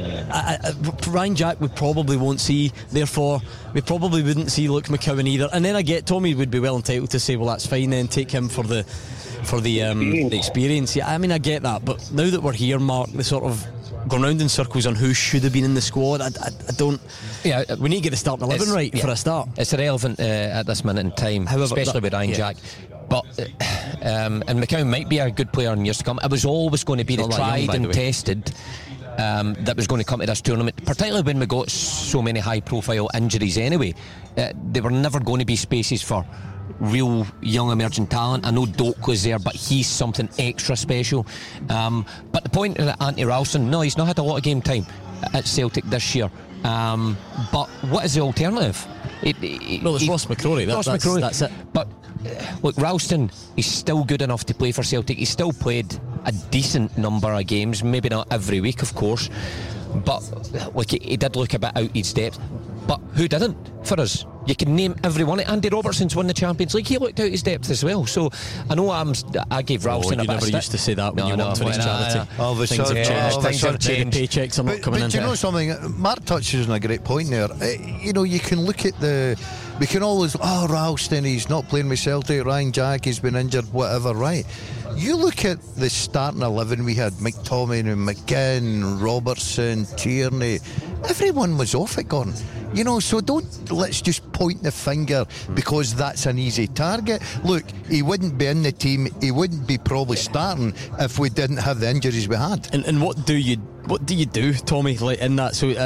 Ryan Jack we probably won't see, therefore we probably wouldn't see Luke McCowan either. And then I get Tommy would be well entitled to say, well, that's fine then, take him for the experience. Yeah, I mean, I get that, but now that we're here, Mark, the sort of going round in circles on who should have been in the squad, I don't. Yeah, we need to get the starting 11 right for a start. It's irrelevant at this minute in time, however, especially with Ryan Jack. But and McCowan might be a good player in years to come. It was always going to be the tried and tested that was going to come to this tournament, particularly when we got so many high-profile injuries. Anyway, there were never going to be spaces for real young emerging talent. I know Doak was there, but he's something extra special. But the point of Anthony Ralston, no, he's not had a lot of game time at Celtic this year. But what is the alternative? Well, it's Ross McCrory. That's it. But look, Ralston, he's still good enough to play for Celtic. He's still played a decent number of games, maybe not every week, of course, but like he did look a bit out his depth. But who didn't for us? You can name everyone. Andy Robertson's won the Champions League. He looked out his depth as well. So I know I gave Ralston a bit of stick. You never used to say that when you worked for his charity. Things have changed. The paychecks are not coming in. But do you know something? Mark touches on a great point there. You can look at we can always, Ralston, he's not playing with Celtic, Ryan Jack, he's been injured, whatever, right? You look at the starting 11 we had, McTominay, McGinn, Robertson, Tierney, everyone was off it, Gordon. So let's just point the finger because that's an easy target. Look, he wouldn't be in the team, he wouldn't be probably starting if we didn't have the injuries we had. And what do you do, Tommy, like in that? So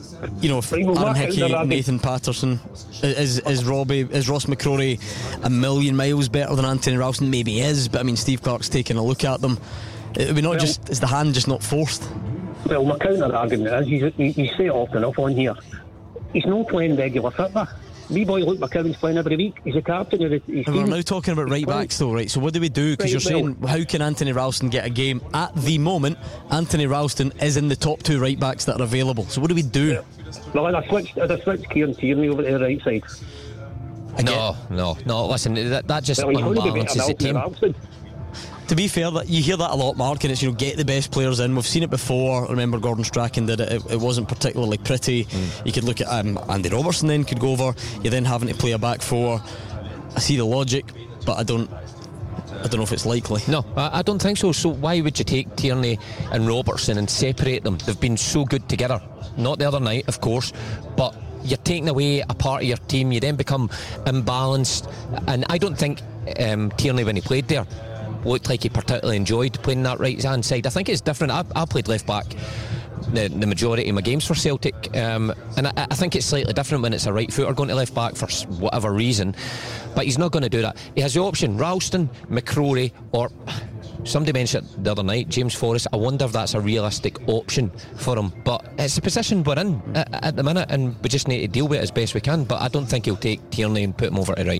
Aaron Hickey, Nathan Patterson, is Ross McCrory a million miles better than Anthony Ralston? Maybe he is, but I mean, Steve Clarke's taking a look at them. Is the hand just not forced? Well, my counter argument is you say it often enough on here. He's not playing regular football. Me boy Luke McCowan's playing every week. He's a captain of his team. We're now talking about right backs though, right? So what do we do? Because you're saying, how can Anthony Ralston get a game? At the moment, Anthony Ralston is in the top 2 right backs that are available. So what do we do? Well, I'd have switched Kieran Tierney over to the right side. No. Listen, that just unbalances the team. To be fair, that you hear that a lot, Mark, and it's, get the best players in. We've seen it before. I remember Gordon Strachan did it. It wasn't particularly pretty. You could look at Andy Robertson then could go over. You're then having to play a back four. I see the logic, but I don't know if it's likely. No, I don't think so. So why would you take Tierney and Robertson and separate them? They've been so good together. Not the other night, of course, but you're taking away a part of your team. You then become imbalanced, and I don't think Tierney, when he played there, looked like he particularly enjoyed playing that right hand side. I think it's different. I played left back the majority of my games for Celtic, and I think it's slightly different when it's a right footer going to left back for whatever reason, but he's not going to do that. He has the option, Ralston, McCrory, or somebody mentioned the other night, James Forrest. I wonder if that's a realistic option for him, but it's the position we're in at the minute, and we just need to deal with it as best we can. But I don't think he'll take Tierney and put him over to right.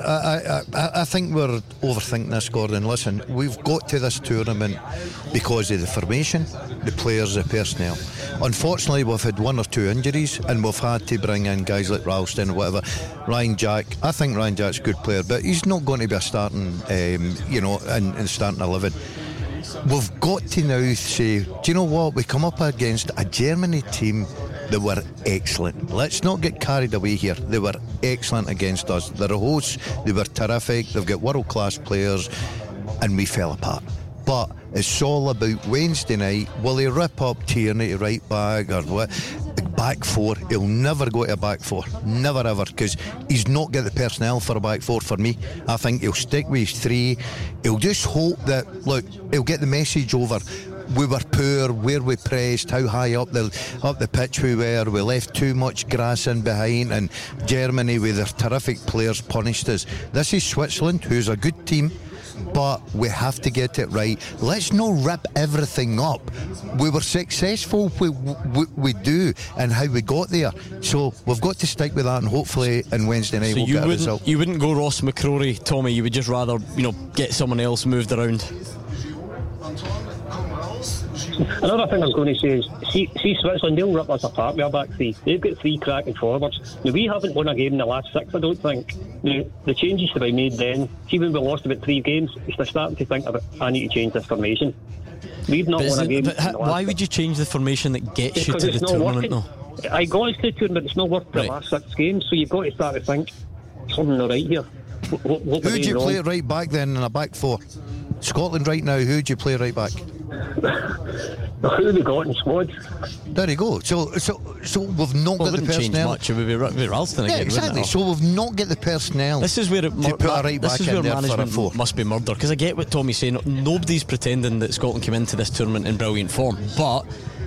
I think we're overthinking this, Gordon. Listen, we've got to this tournament because of the formation, the players, the personnel. Unfortunately, we've had one or two injuries, and we've had to bring in guys like Ralston or whatever. Ryan Jack, I think Ryan Jack's a good player, but he's not going to be a starting in starting 11. We've got to now say, do you know what, we come up against a Germany team that were excellent. Let's not get carried away here. They were excellent against us. They're a host, they were terrific, they've got world class players, and we fell apart. But it's all about Wednesday night. Will he rip up Tierney to right back or what? Back four? He'll never go to a back four, never ever, because he's not got the personnel for a back four for me. I think he'll stick with his three. He'll just hope that, look, he'll get the message over. We were poor, where we pressed, how high up the pitch we were. We left too much grass in behind, and Germany with their terrific players punished us. This is Switzerland, who's a good team, but we have to get it right. Let's not rip everything up. We were successful, we do, and how we got there. So we've got to stick with that, and hopefully on Wednesday night we'll get a result. You wouldn't go Ross McCrory, Tommy. You would just rather, get someone else moved around. Another thing I was going to say is, see Switzerland, they'll rip us apart with our back three. They've got three cracking forwards. Now, we haven't won a game in the last 6, I don't think. Now, the changes to be made then, see when we lost about 3 games, we're starting to think about, I need to change this formation. We've not won a game. Why would you change the formation that gets you to the tournament, though? I got us to the tournament, it's not worth the last 6 games, so you've got to start to think, something not right here. Who do you play at right back then in a back four? Scotland right now, who do you play right back? Who have we got in squad? There you go. So we've not got the personnel. Change much. It would be Ralston again. Yeah, exactly. So we've not got the personnel. This is where to put a right back in there for a four. Must be murder, because I get what Tommy's saying. Nobody's pretending that Scotland came into this tournament in brilliant form, but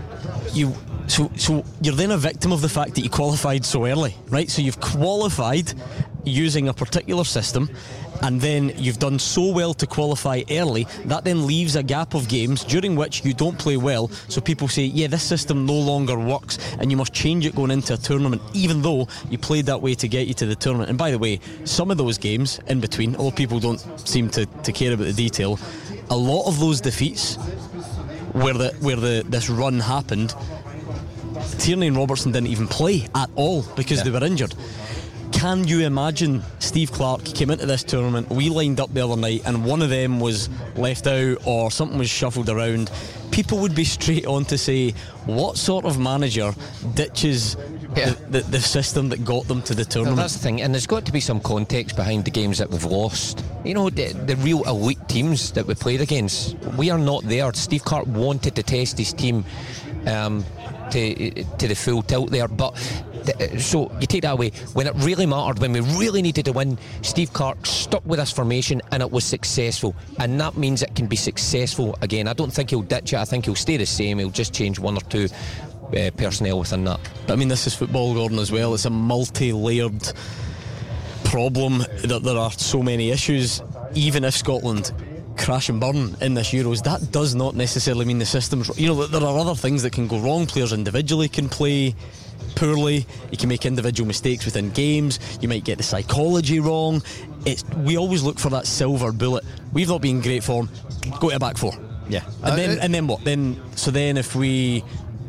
so you're then a victim of the fact that you qualified so early, right? So you've qualified using a particular system, and then you've done so well to qualify early, that then leaves a gap of games during which you don't play well, so people say, yeah, this system no longer works and you must change it going into a tournament, even though you played that way to get you to the tournament. And by the way, some of those games in between, although people don't seem to care about the detail, a lot of those defeats where this run happened, Tierney and Robertson didn't even play at all because they were injured. Can you imagine Steve Clarke came into this tournament, we lined up the other night, and one of them was left out or something was shuffled around? People would be straight on to say, what sort of manager ditches the system that got them to the tournament? Well, that's the thing, and there's got to be some context behind the games that we've lost. The real elite teams that we played against, we are not there. Steve Clarke wanted to test his team to the full tilt there, but so you take that away. When it really mattered, when we really needed to win, Steve Clarke stuck with this formation and it was successful, and that means it can be successful again. I don't think he'll ditch it. I think he'll stay the same. He'll just change one or two personnel within that. But I mean, this is football, Gordon, as well. It's a multi-layered problem. There are so many issues. Even if Scotland crash and burn in this Euros, that does not necessarily mean the system's... there are other things that can go wrong. Players individually can play poorly, you can make individual mistakes within games, you might get the psychology wrong. We always look for that silver bullet. We've not been in great form, go to a back four. Yeah. And then what? Then if we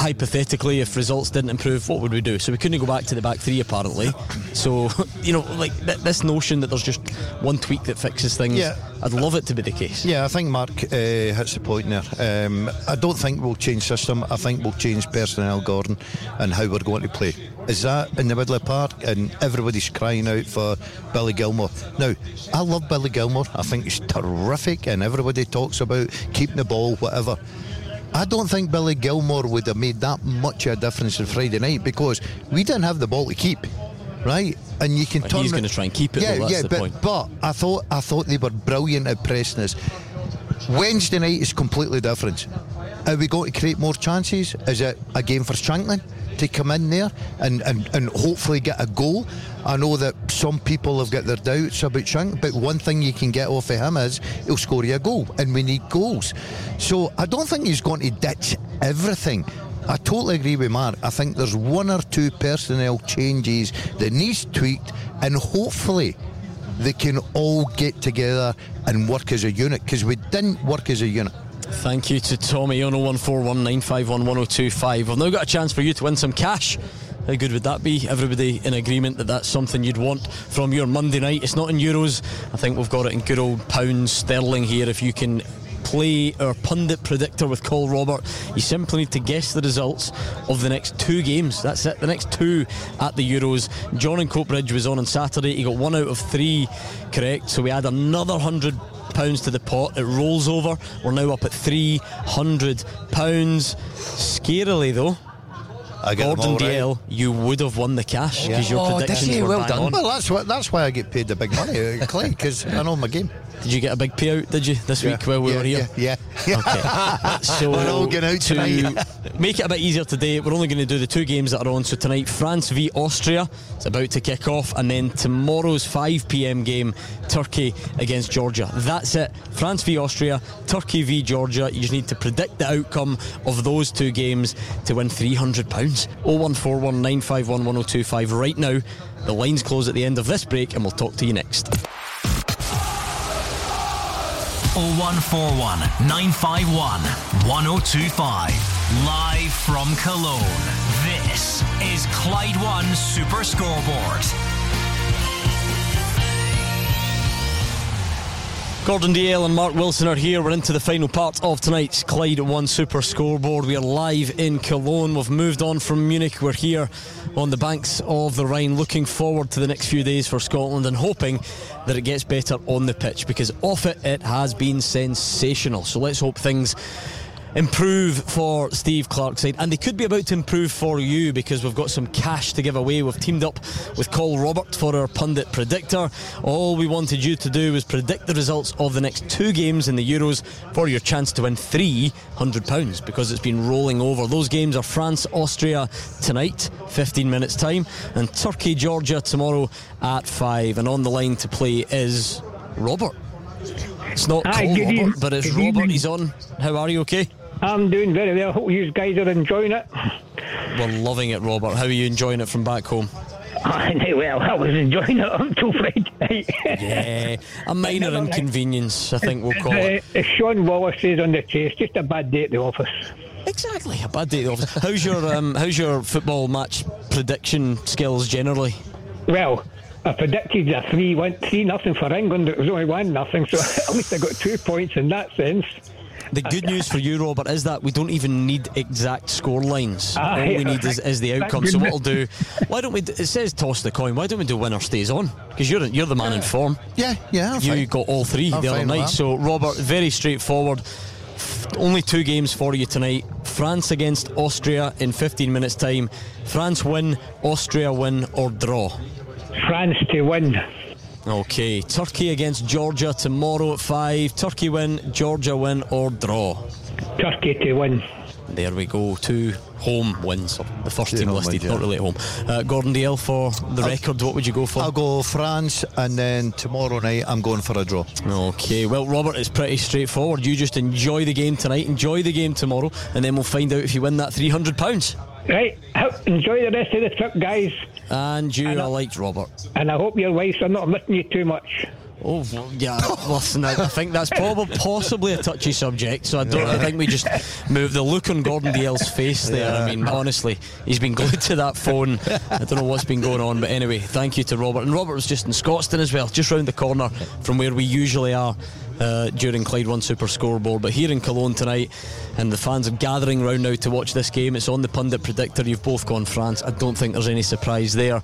hypothetically, if results didn't improve, what would we do? So we couldn't go back to the back three, apparently. So, like this notion that there's just one tweak that fixes things, I'd love it to be the case. Yeah, I think Mark hits the point there. I don't think we'll change system. I think we'll change personnel, Gordon, and how we're going to play. Is that in the middle of the park and everybody's crying out for Billy Gilmour? Now, I love Billy Gilmour. I think he's terrific and everybody talks about keeping the ball, whatever. I don't think Billy Gilmour would have made that much of a difference on Friday night because we didn't have the ball to keep, right? And you can turn. He's going to try and keep it. That's the point. But I thought they were brilliant at pressing us. Wednesday night is completely different. Are we going to create more chances? Is it a game for Shankland to come in there and hopefully get a goal? I know that some people have got their doubts about Shankland, but one thing you can get off of him is he'll score you a goal, and we need goals. So I don't think he's going to ditch everything. I totally agree with Mark. I think there's one or two personnel changes that needs tweaked, and hopefully they can all get together and work as a unit, because we didn't work as a unit. Thank you to Tommy on 01419511025. We've now got a chance for you to win some cash. How good would that be? Everybody in agreement that that's something you'd want from your Monday night. It's not in euros. I think we've got it in good old pounds sterling here. If you can play our pundit predictor with Cole Robert, you simply need to guess the results of the next two games. That's it, the next two at the Euros. John in Coatbridge was on Saturday. He got 1 out of 3 correct, so we add another £100 to the pot. It rolls over. We're now up at £300. Scarily though, Gordon DL, you would have won the cash because your predictions were bang on. Well, that's why I get paid the big money, Clay, because I know my game. Did you get a big payout, did you, this week while we were here? Yeah. Okay. So we're all going out tonight. Make it a bit easier today, we're only going to do the 2 games that are on. So tonight, France v Austria is about to kick off, and then tomorrow's 5 p.m. game, Turkey against Georgia. That's it. France v Austria, Turkey v Georgia. You just need to predict the outcome of those 2 games to win £300. 01419511025. Right now, the lines close at the end of this break, and we'll talk to you next. 0141 951 1025. Live from Cologne. This is Clyde One Super Scoreboard. Gordon DL and Mark Wilson are here. We're into the final part of tonight's Clyde One Super Scoreboard. We are live in Cologne. We've moved on from Munich. We're here on the banks of the Rhine, looking forward to the next few days for Scotland and hoping that it gets better on the pitch, because off it has been sensational. So let's hope things improve for Steve Clarke's side, and they could be about to improve for you, because we've got some cash to give away. We've teamed up with Cole Robert for our pundit predictor. All we wanted you to do was predict the results of the next 2 games in the Euros for your chance to win £300, because it's been rolling over. Those games are France Austria tonight, 15 minutes time, and Turkey Georgia tomorrow at 5. And on the line to play is Robert. It's not Cole Robert, but it's Robert. He's on. How are you? Okay? I'm doing very well. Hope you guys are enjoying it. We're loving it, Robert. How are you enjoying it from back home? Well, I was enjoying it until Friday night. Yeah, a minor inconvenience, I think we'll call it. As Sean Wallace says on the chase, just a bad day at the office. Exactly, a bad day at the office. How's your football match prediction skills generally? Well, I predicted a 3-0 for England. It was only 1-0, so at least I got 2 points in that sense. The good news for you, Robert, is that we don't even need exact score lines. All we need is the outcome. So what we'll do, why don't we? It says toss the coin. Why don't we do winner stays on? Because you're the man in form. Yeah. You got all 3 the other night. So Robert, very straightforward. Only 2 games for you tonight. France against Austria in 15 minutes time. France win, Austria win, or draw? France to win. Okay, Turkey against Georgia tomorrow at 5. Turkey win, Georgia win, or draw? Turkey to win. There we go, 2 home wins. The first team listed, not really at home. Gordon DL, for the record, what would you go for? I'll go France, and then tomorrow night I'm going for a draw. Okay, well, Robert, it's pretty straightforward. You just enjoy the game tonight, enjoy the game tomorrow, and then we'll find out if you win that £300. Right, enjoy the rest of the trip, guys. And you, I liked Robert. And I hope your wives are not missing you too much. Oh, yeah, listen, I think that's possibly a touchy subject, so I think we just move. The look on Gordon Dalziel's face there, I mean, honestly, he's been glued to that phone. I don't know what's been going on, but anyway, thank you to Robert. And Robert was just in Scotstoun as well, just round the corner from where we usually are during Clyde One Super Scoreboard, but here in Cologne tonight, and the fans are gathering round now to watch this game. It's on the pundit predictor. You've both gone France. I don't think there's any surprise there.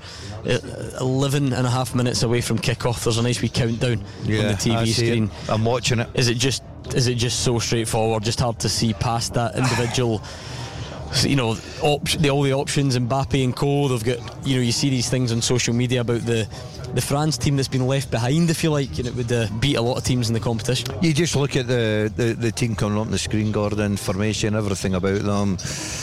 11 and a half minutes away from kick-off. There's a nice wee countdown on the TV screen. I'm watching it. Is it just so straightforward, just hard to see past that individual, you know, all the options, Mbappe and co? They've got, you know, you see these things on social media about the France team that's been left behind, if you like, and it would beat a lot of teams in the competition. You just look at the team coming up on the screen, Gordon, formation, everything about them.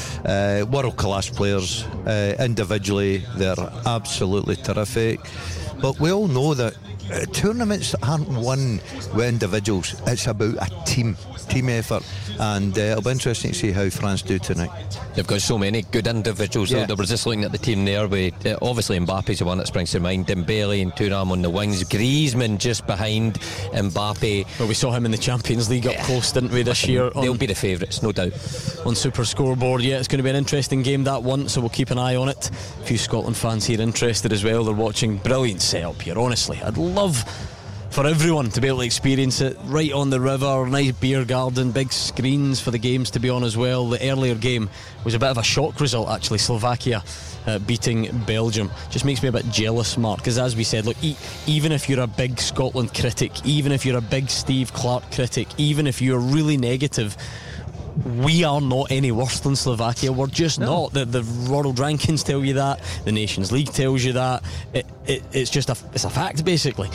World class players, individually they're absolutely terrific, but we all know that tournaments aren't won with individuals. It's about a team effort, and it'll be interesting to see how France do tonight. They've got so many good individuals. They were just looking at the team there with obviously Mbappe's the one that springs to mind, Dembele and Thuram on the wings, Griezmann just behind Mbappe. Well, we saw him in the Champions League up close, didn't we, this year? They'll be the favourites, no doubt, on Super Scoreboard. Yeah, it's going to be an interesting game, that one, so we'll keep an eye on it. A few Scotland fans here interested as well. They're watching. Brilliant setup here, honestly. I'd love for everyone to be able to experience it right on the river, nice beer garden, big screens for the games to be on as well. The earlier game was a bit of a shock result, actually, Slovakia beating Belgium. Just makes me a bit jealous, Mark, because as we said, look, even if you're a big Scotland critic, even if you're a big Steve Clarke critic, even if you're really negative, we are not any worse than Slovakia. We're just not. The world rankings tell you that, the Nations League tells you that. It's just it's a fact, basically.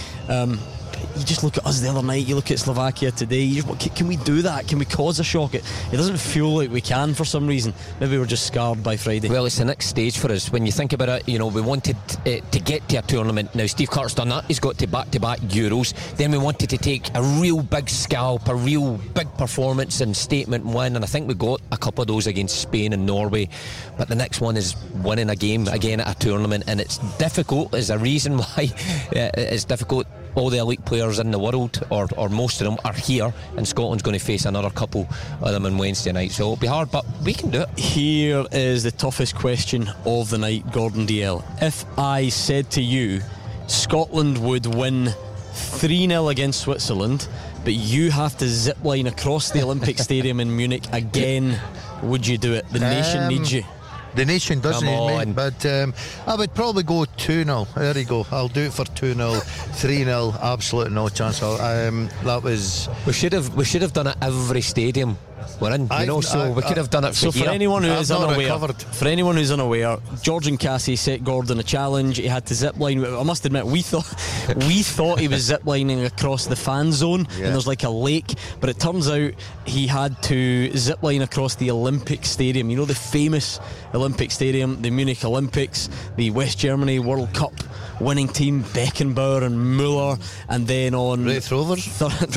You just look at us the other night, you look at Slovakia today, can we do that? Can we cause a shock? It doesn't feel like we can for some reason. Maybe we're just scarred by Friday. Well, it's the next stage for us. When you think about it, you know, we wanted to get to a tournament. Now Steve Clarke's done that. He's got to back-to-back Euros. Then we wanted to take a real big scalp, a real big performance and statement win, and I think we got a couple of those against Spain and Norway. But the next one is winning a game again at a tournament, and it's difficult. There's a reason why it's difficult. All the elite players in the world, or most of them, are here, and Scotland's going to face another couple of them on Wednesday night, so it'll be hard, but we can do it. Here is the toughest question of the night, Gordon Dalziel. If I said to you Scotland would win 3-0 against Switzerland, but you have to zip line across the Olympic Stadium in Munich again, would you do it? The nation needs you. The nation doesn't need me, but I would probably go 2-0. There you go. I'll do it for 2-0. 3-0, absolute no chance. That was. We should have done it every stadium we're in, you know, so we could have done it for so anyone who is unaware, Georgian Cassie set Gordon a challenge. He had to zip line. I must admit, we thought he was zip lining across the fan zone, and there's like a lake, but it turns out he had to zip line across the Olympic Stadium. You know, the famous Olympic Stadium, the Munich Olympics, the West Germany World Cup winning team, Beckenbauer and Müller, and then on Wraith Rovers,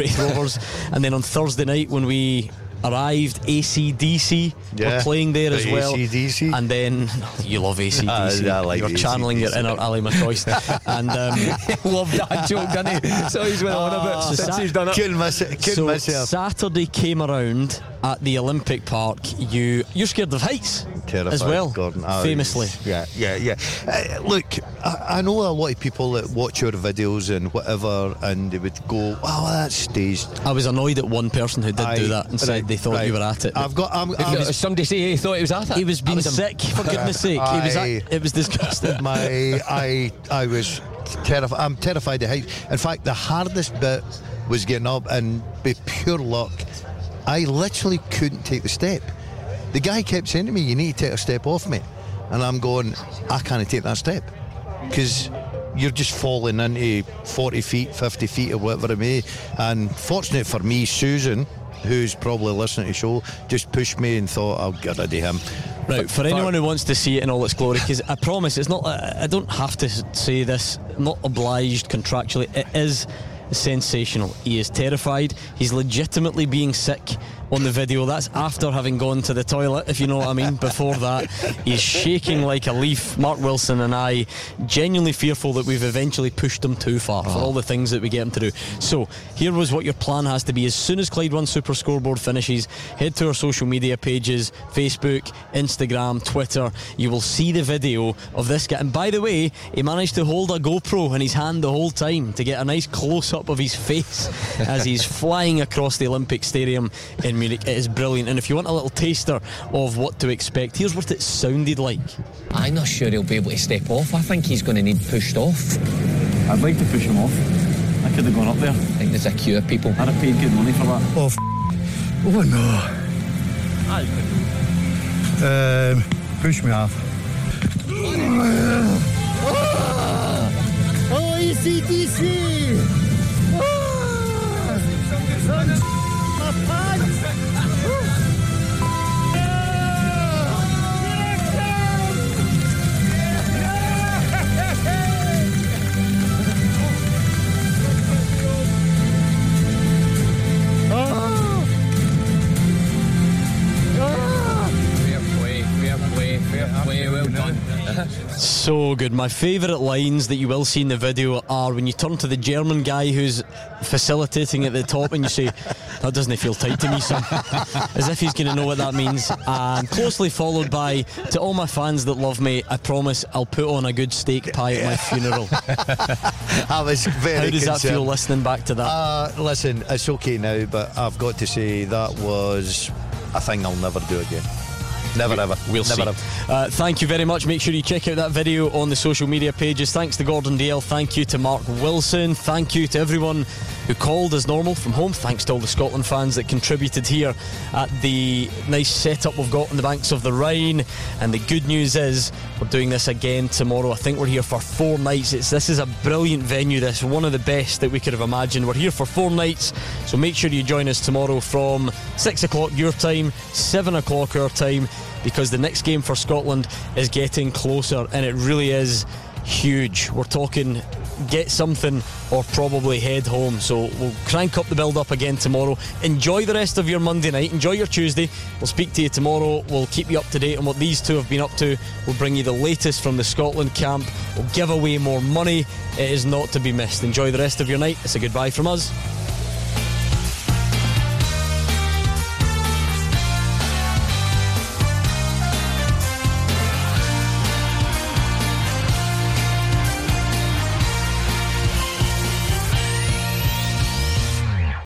and then on Thursday night when we arrived, AC/DC were playing there as well. AC/DC. And then you love AC/DC. I like You're AC/DC. channeling your inner Ali McCoy. And love that joke, didn't he? So he's went on about since he's done it. Couldn't miss it. Saturday came around at the Olympic Park. You're scared of heights. Terrified, as well, Gordon. Famously. Yeah. Look, I know a lot of people that watch your videos and whatever, and they would go, "Oh, that's staged." I was annoyed at one person who did do that and said they thought you were at it. Somebody say he thought he was at it. He was being sick, for goodness sake. It was disgusting. I was terrified. I'm terrified of heights. In fact, the hardest bit was getting up, and by pure luck, I literally couldn't take the step. The guy kept saying to me, "You need to take a step off me," and I'm going, "I can't take that step," because you're just falling into 40 feet, 50 feet, or whatever it may. And fortunate for me, Susan, who's probably listening to the show, just pushed me and thought, "I'll get rid of him." Right, for anyone who wants to see it in all its glory, because I promise it's not, I don't have to say this, I'm not obliged contractually, it is sensational. He is terrified. He's legitimately being sick on the video. That's after having gone to the toilet, if you know what I mean. Before that, he's shaking like a leaf. Mark Wilson and I genuinely fearful that we've eventually pushed him too far for all the things that we get him to do. So here was what your plan has to be. As soon as Clyde One Super Scoreboard finishes, head to our social media pages, Facebook, Instagram, Twitter. You will see the video of this guy. And by the way, he managed to hold a GoPro in his hand the whole time to get a nice close-up of his face as he's flying across the Olympic Stadium in Munich. It is brilliant. And if you want a little taster of what to expect, here's what it sounded like. I'm not sure he'll be able to step off. I think he's going to need pushed off. I'd like to push him off. I could have gone up there. I think there's a queue of people. I'd have paid good money for that. Oh no. Push me off. Oh, ECDC! My pants! Fair play, well done. So good. My favourite lines that you will see in the video are when you turn to the German guy who's facilitating at the top and you say, that doesn't feel tight to me, son. As if he's going to know what that means. And closely followed by, to all my fans that love me, I promise I'll put on a good steak pie at my funeral. I was very How does concerned. that feel listening back to that? Listen, it's okay now, but I've got to say that was a thing I'll never do again. Never ever. We'll never see. Thank you very much. Make sure you check out that video on the social media pages. Thanks to Gordon Dale. Thank you to Mark Wilson. Thank you to everyone who called as normal from home. Thanks to all the Scotland fans that contributed here at the nice setup we've got on the banks of the Rhine. And the good news is we're doing this again tomorrow. I think we're here for 4 nights. This is a brilliant venue. This is one of the best that we could have imagined. We're here for 4 nights, so make sure you join us tomorrow from 6 o'clock your time, 7 o'clock our time, because the next game for Scotland is getting closer, and it really is huge. We're talking get something or probably head home. So we'll crank up the build up again tomorrow. Enjoy the rest of your Monday night. Enjoy your Tuesday. We'll speak to you tomorrow. We'll keep you up to date on what these two have been up to. We'll bring you the latest from the Scotland camp. We'll give away more money. It is not to be missed. Enjoy the rest of your night. It's a goodbye from us.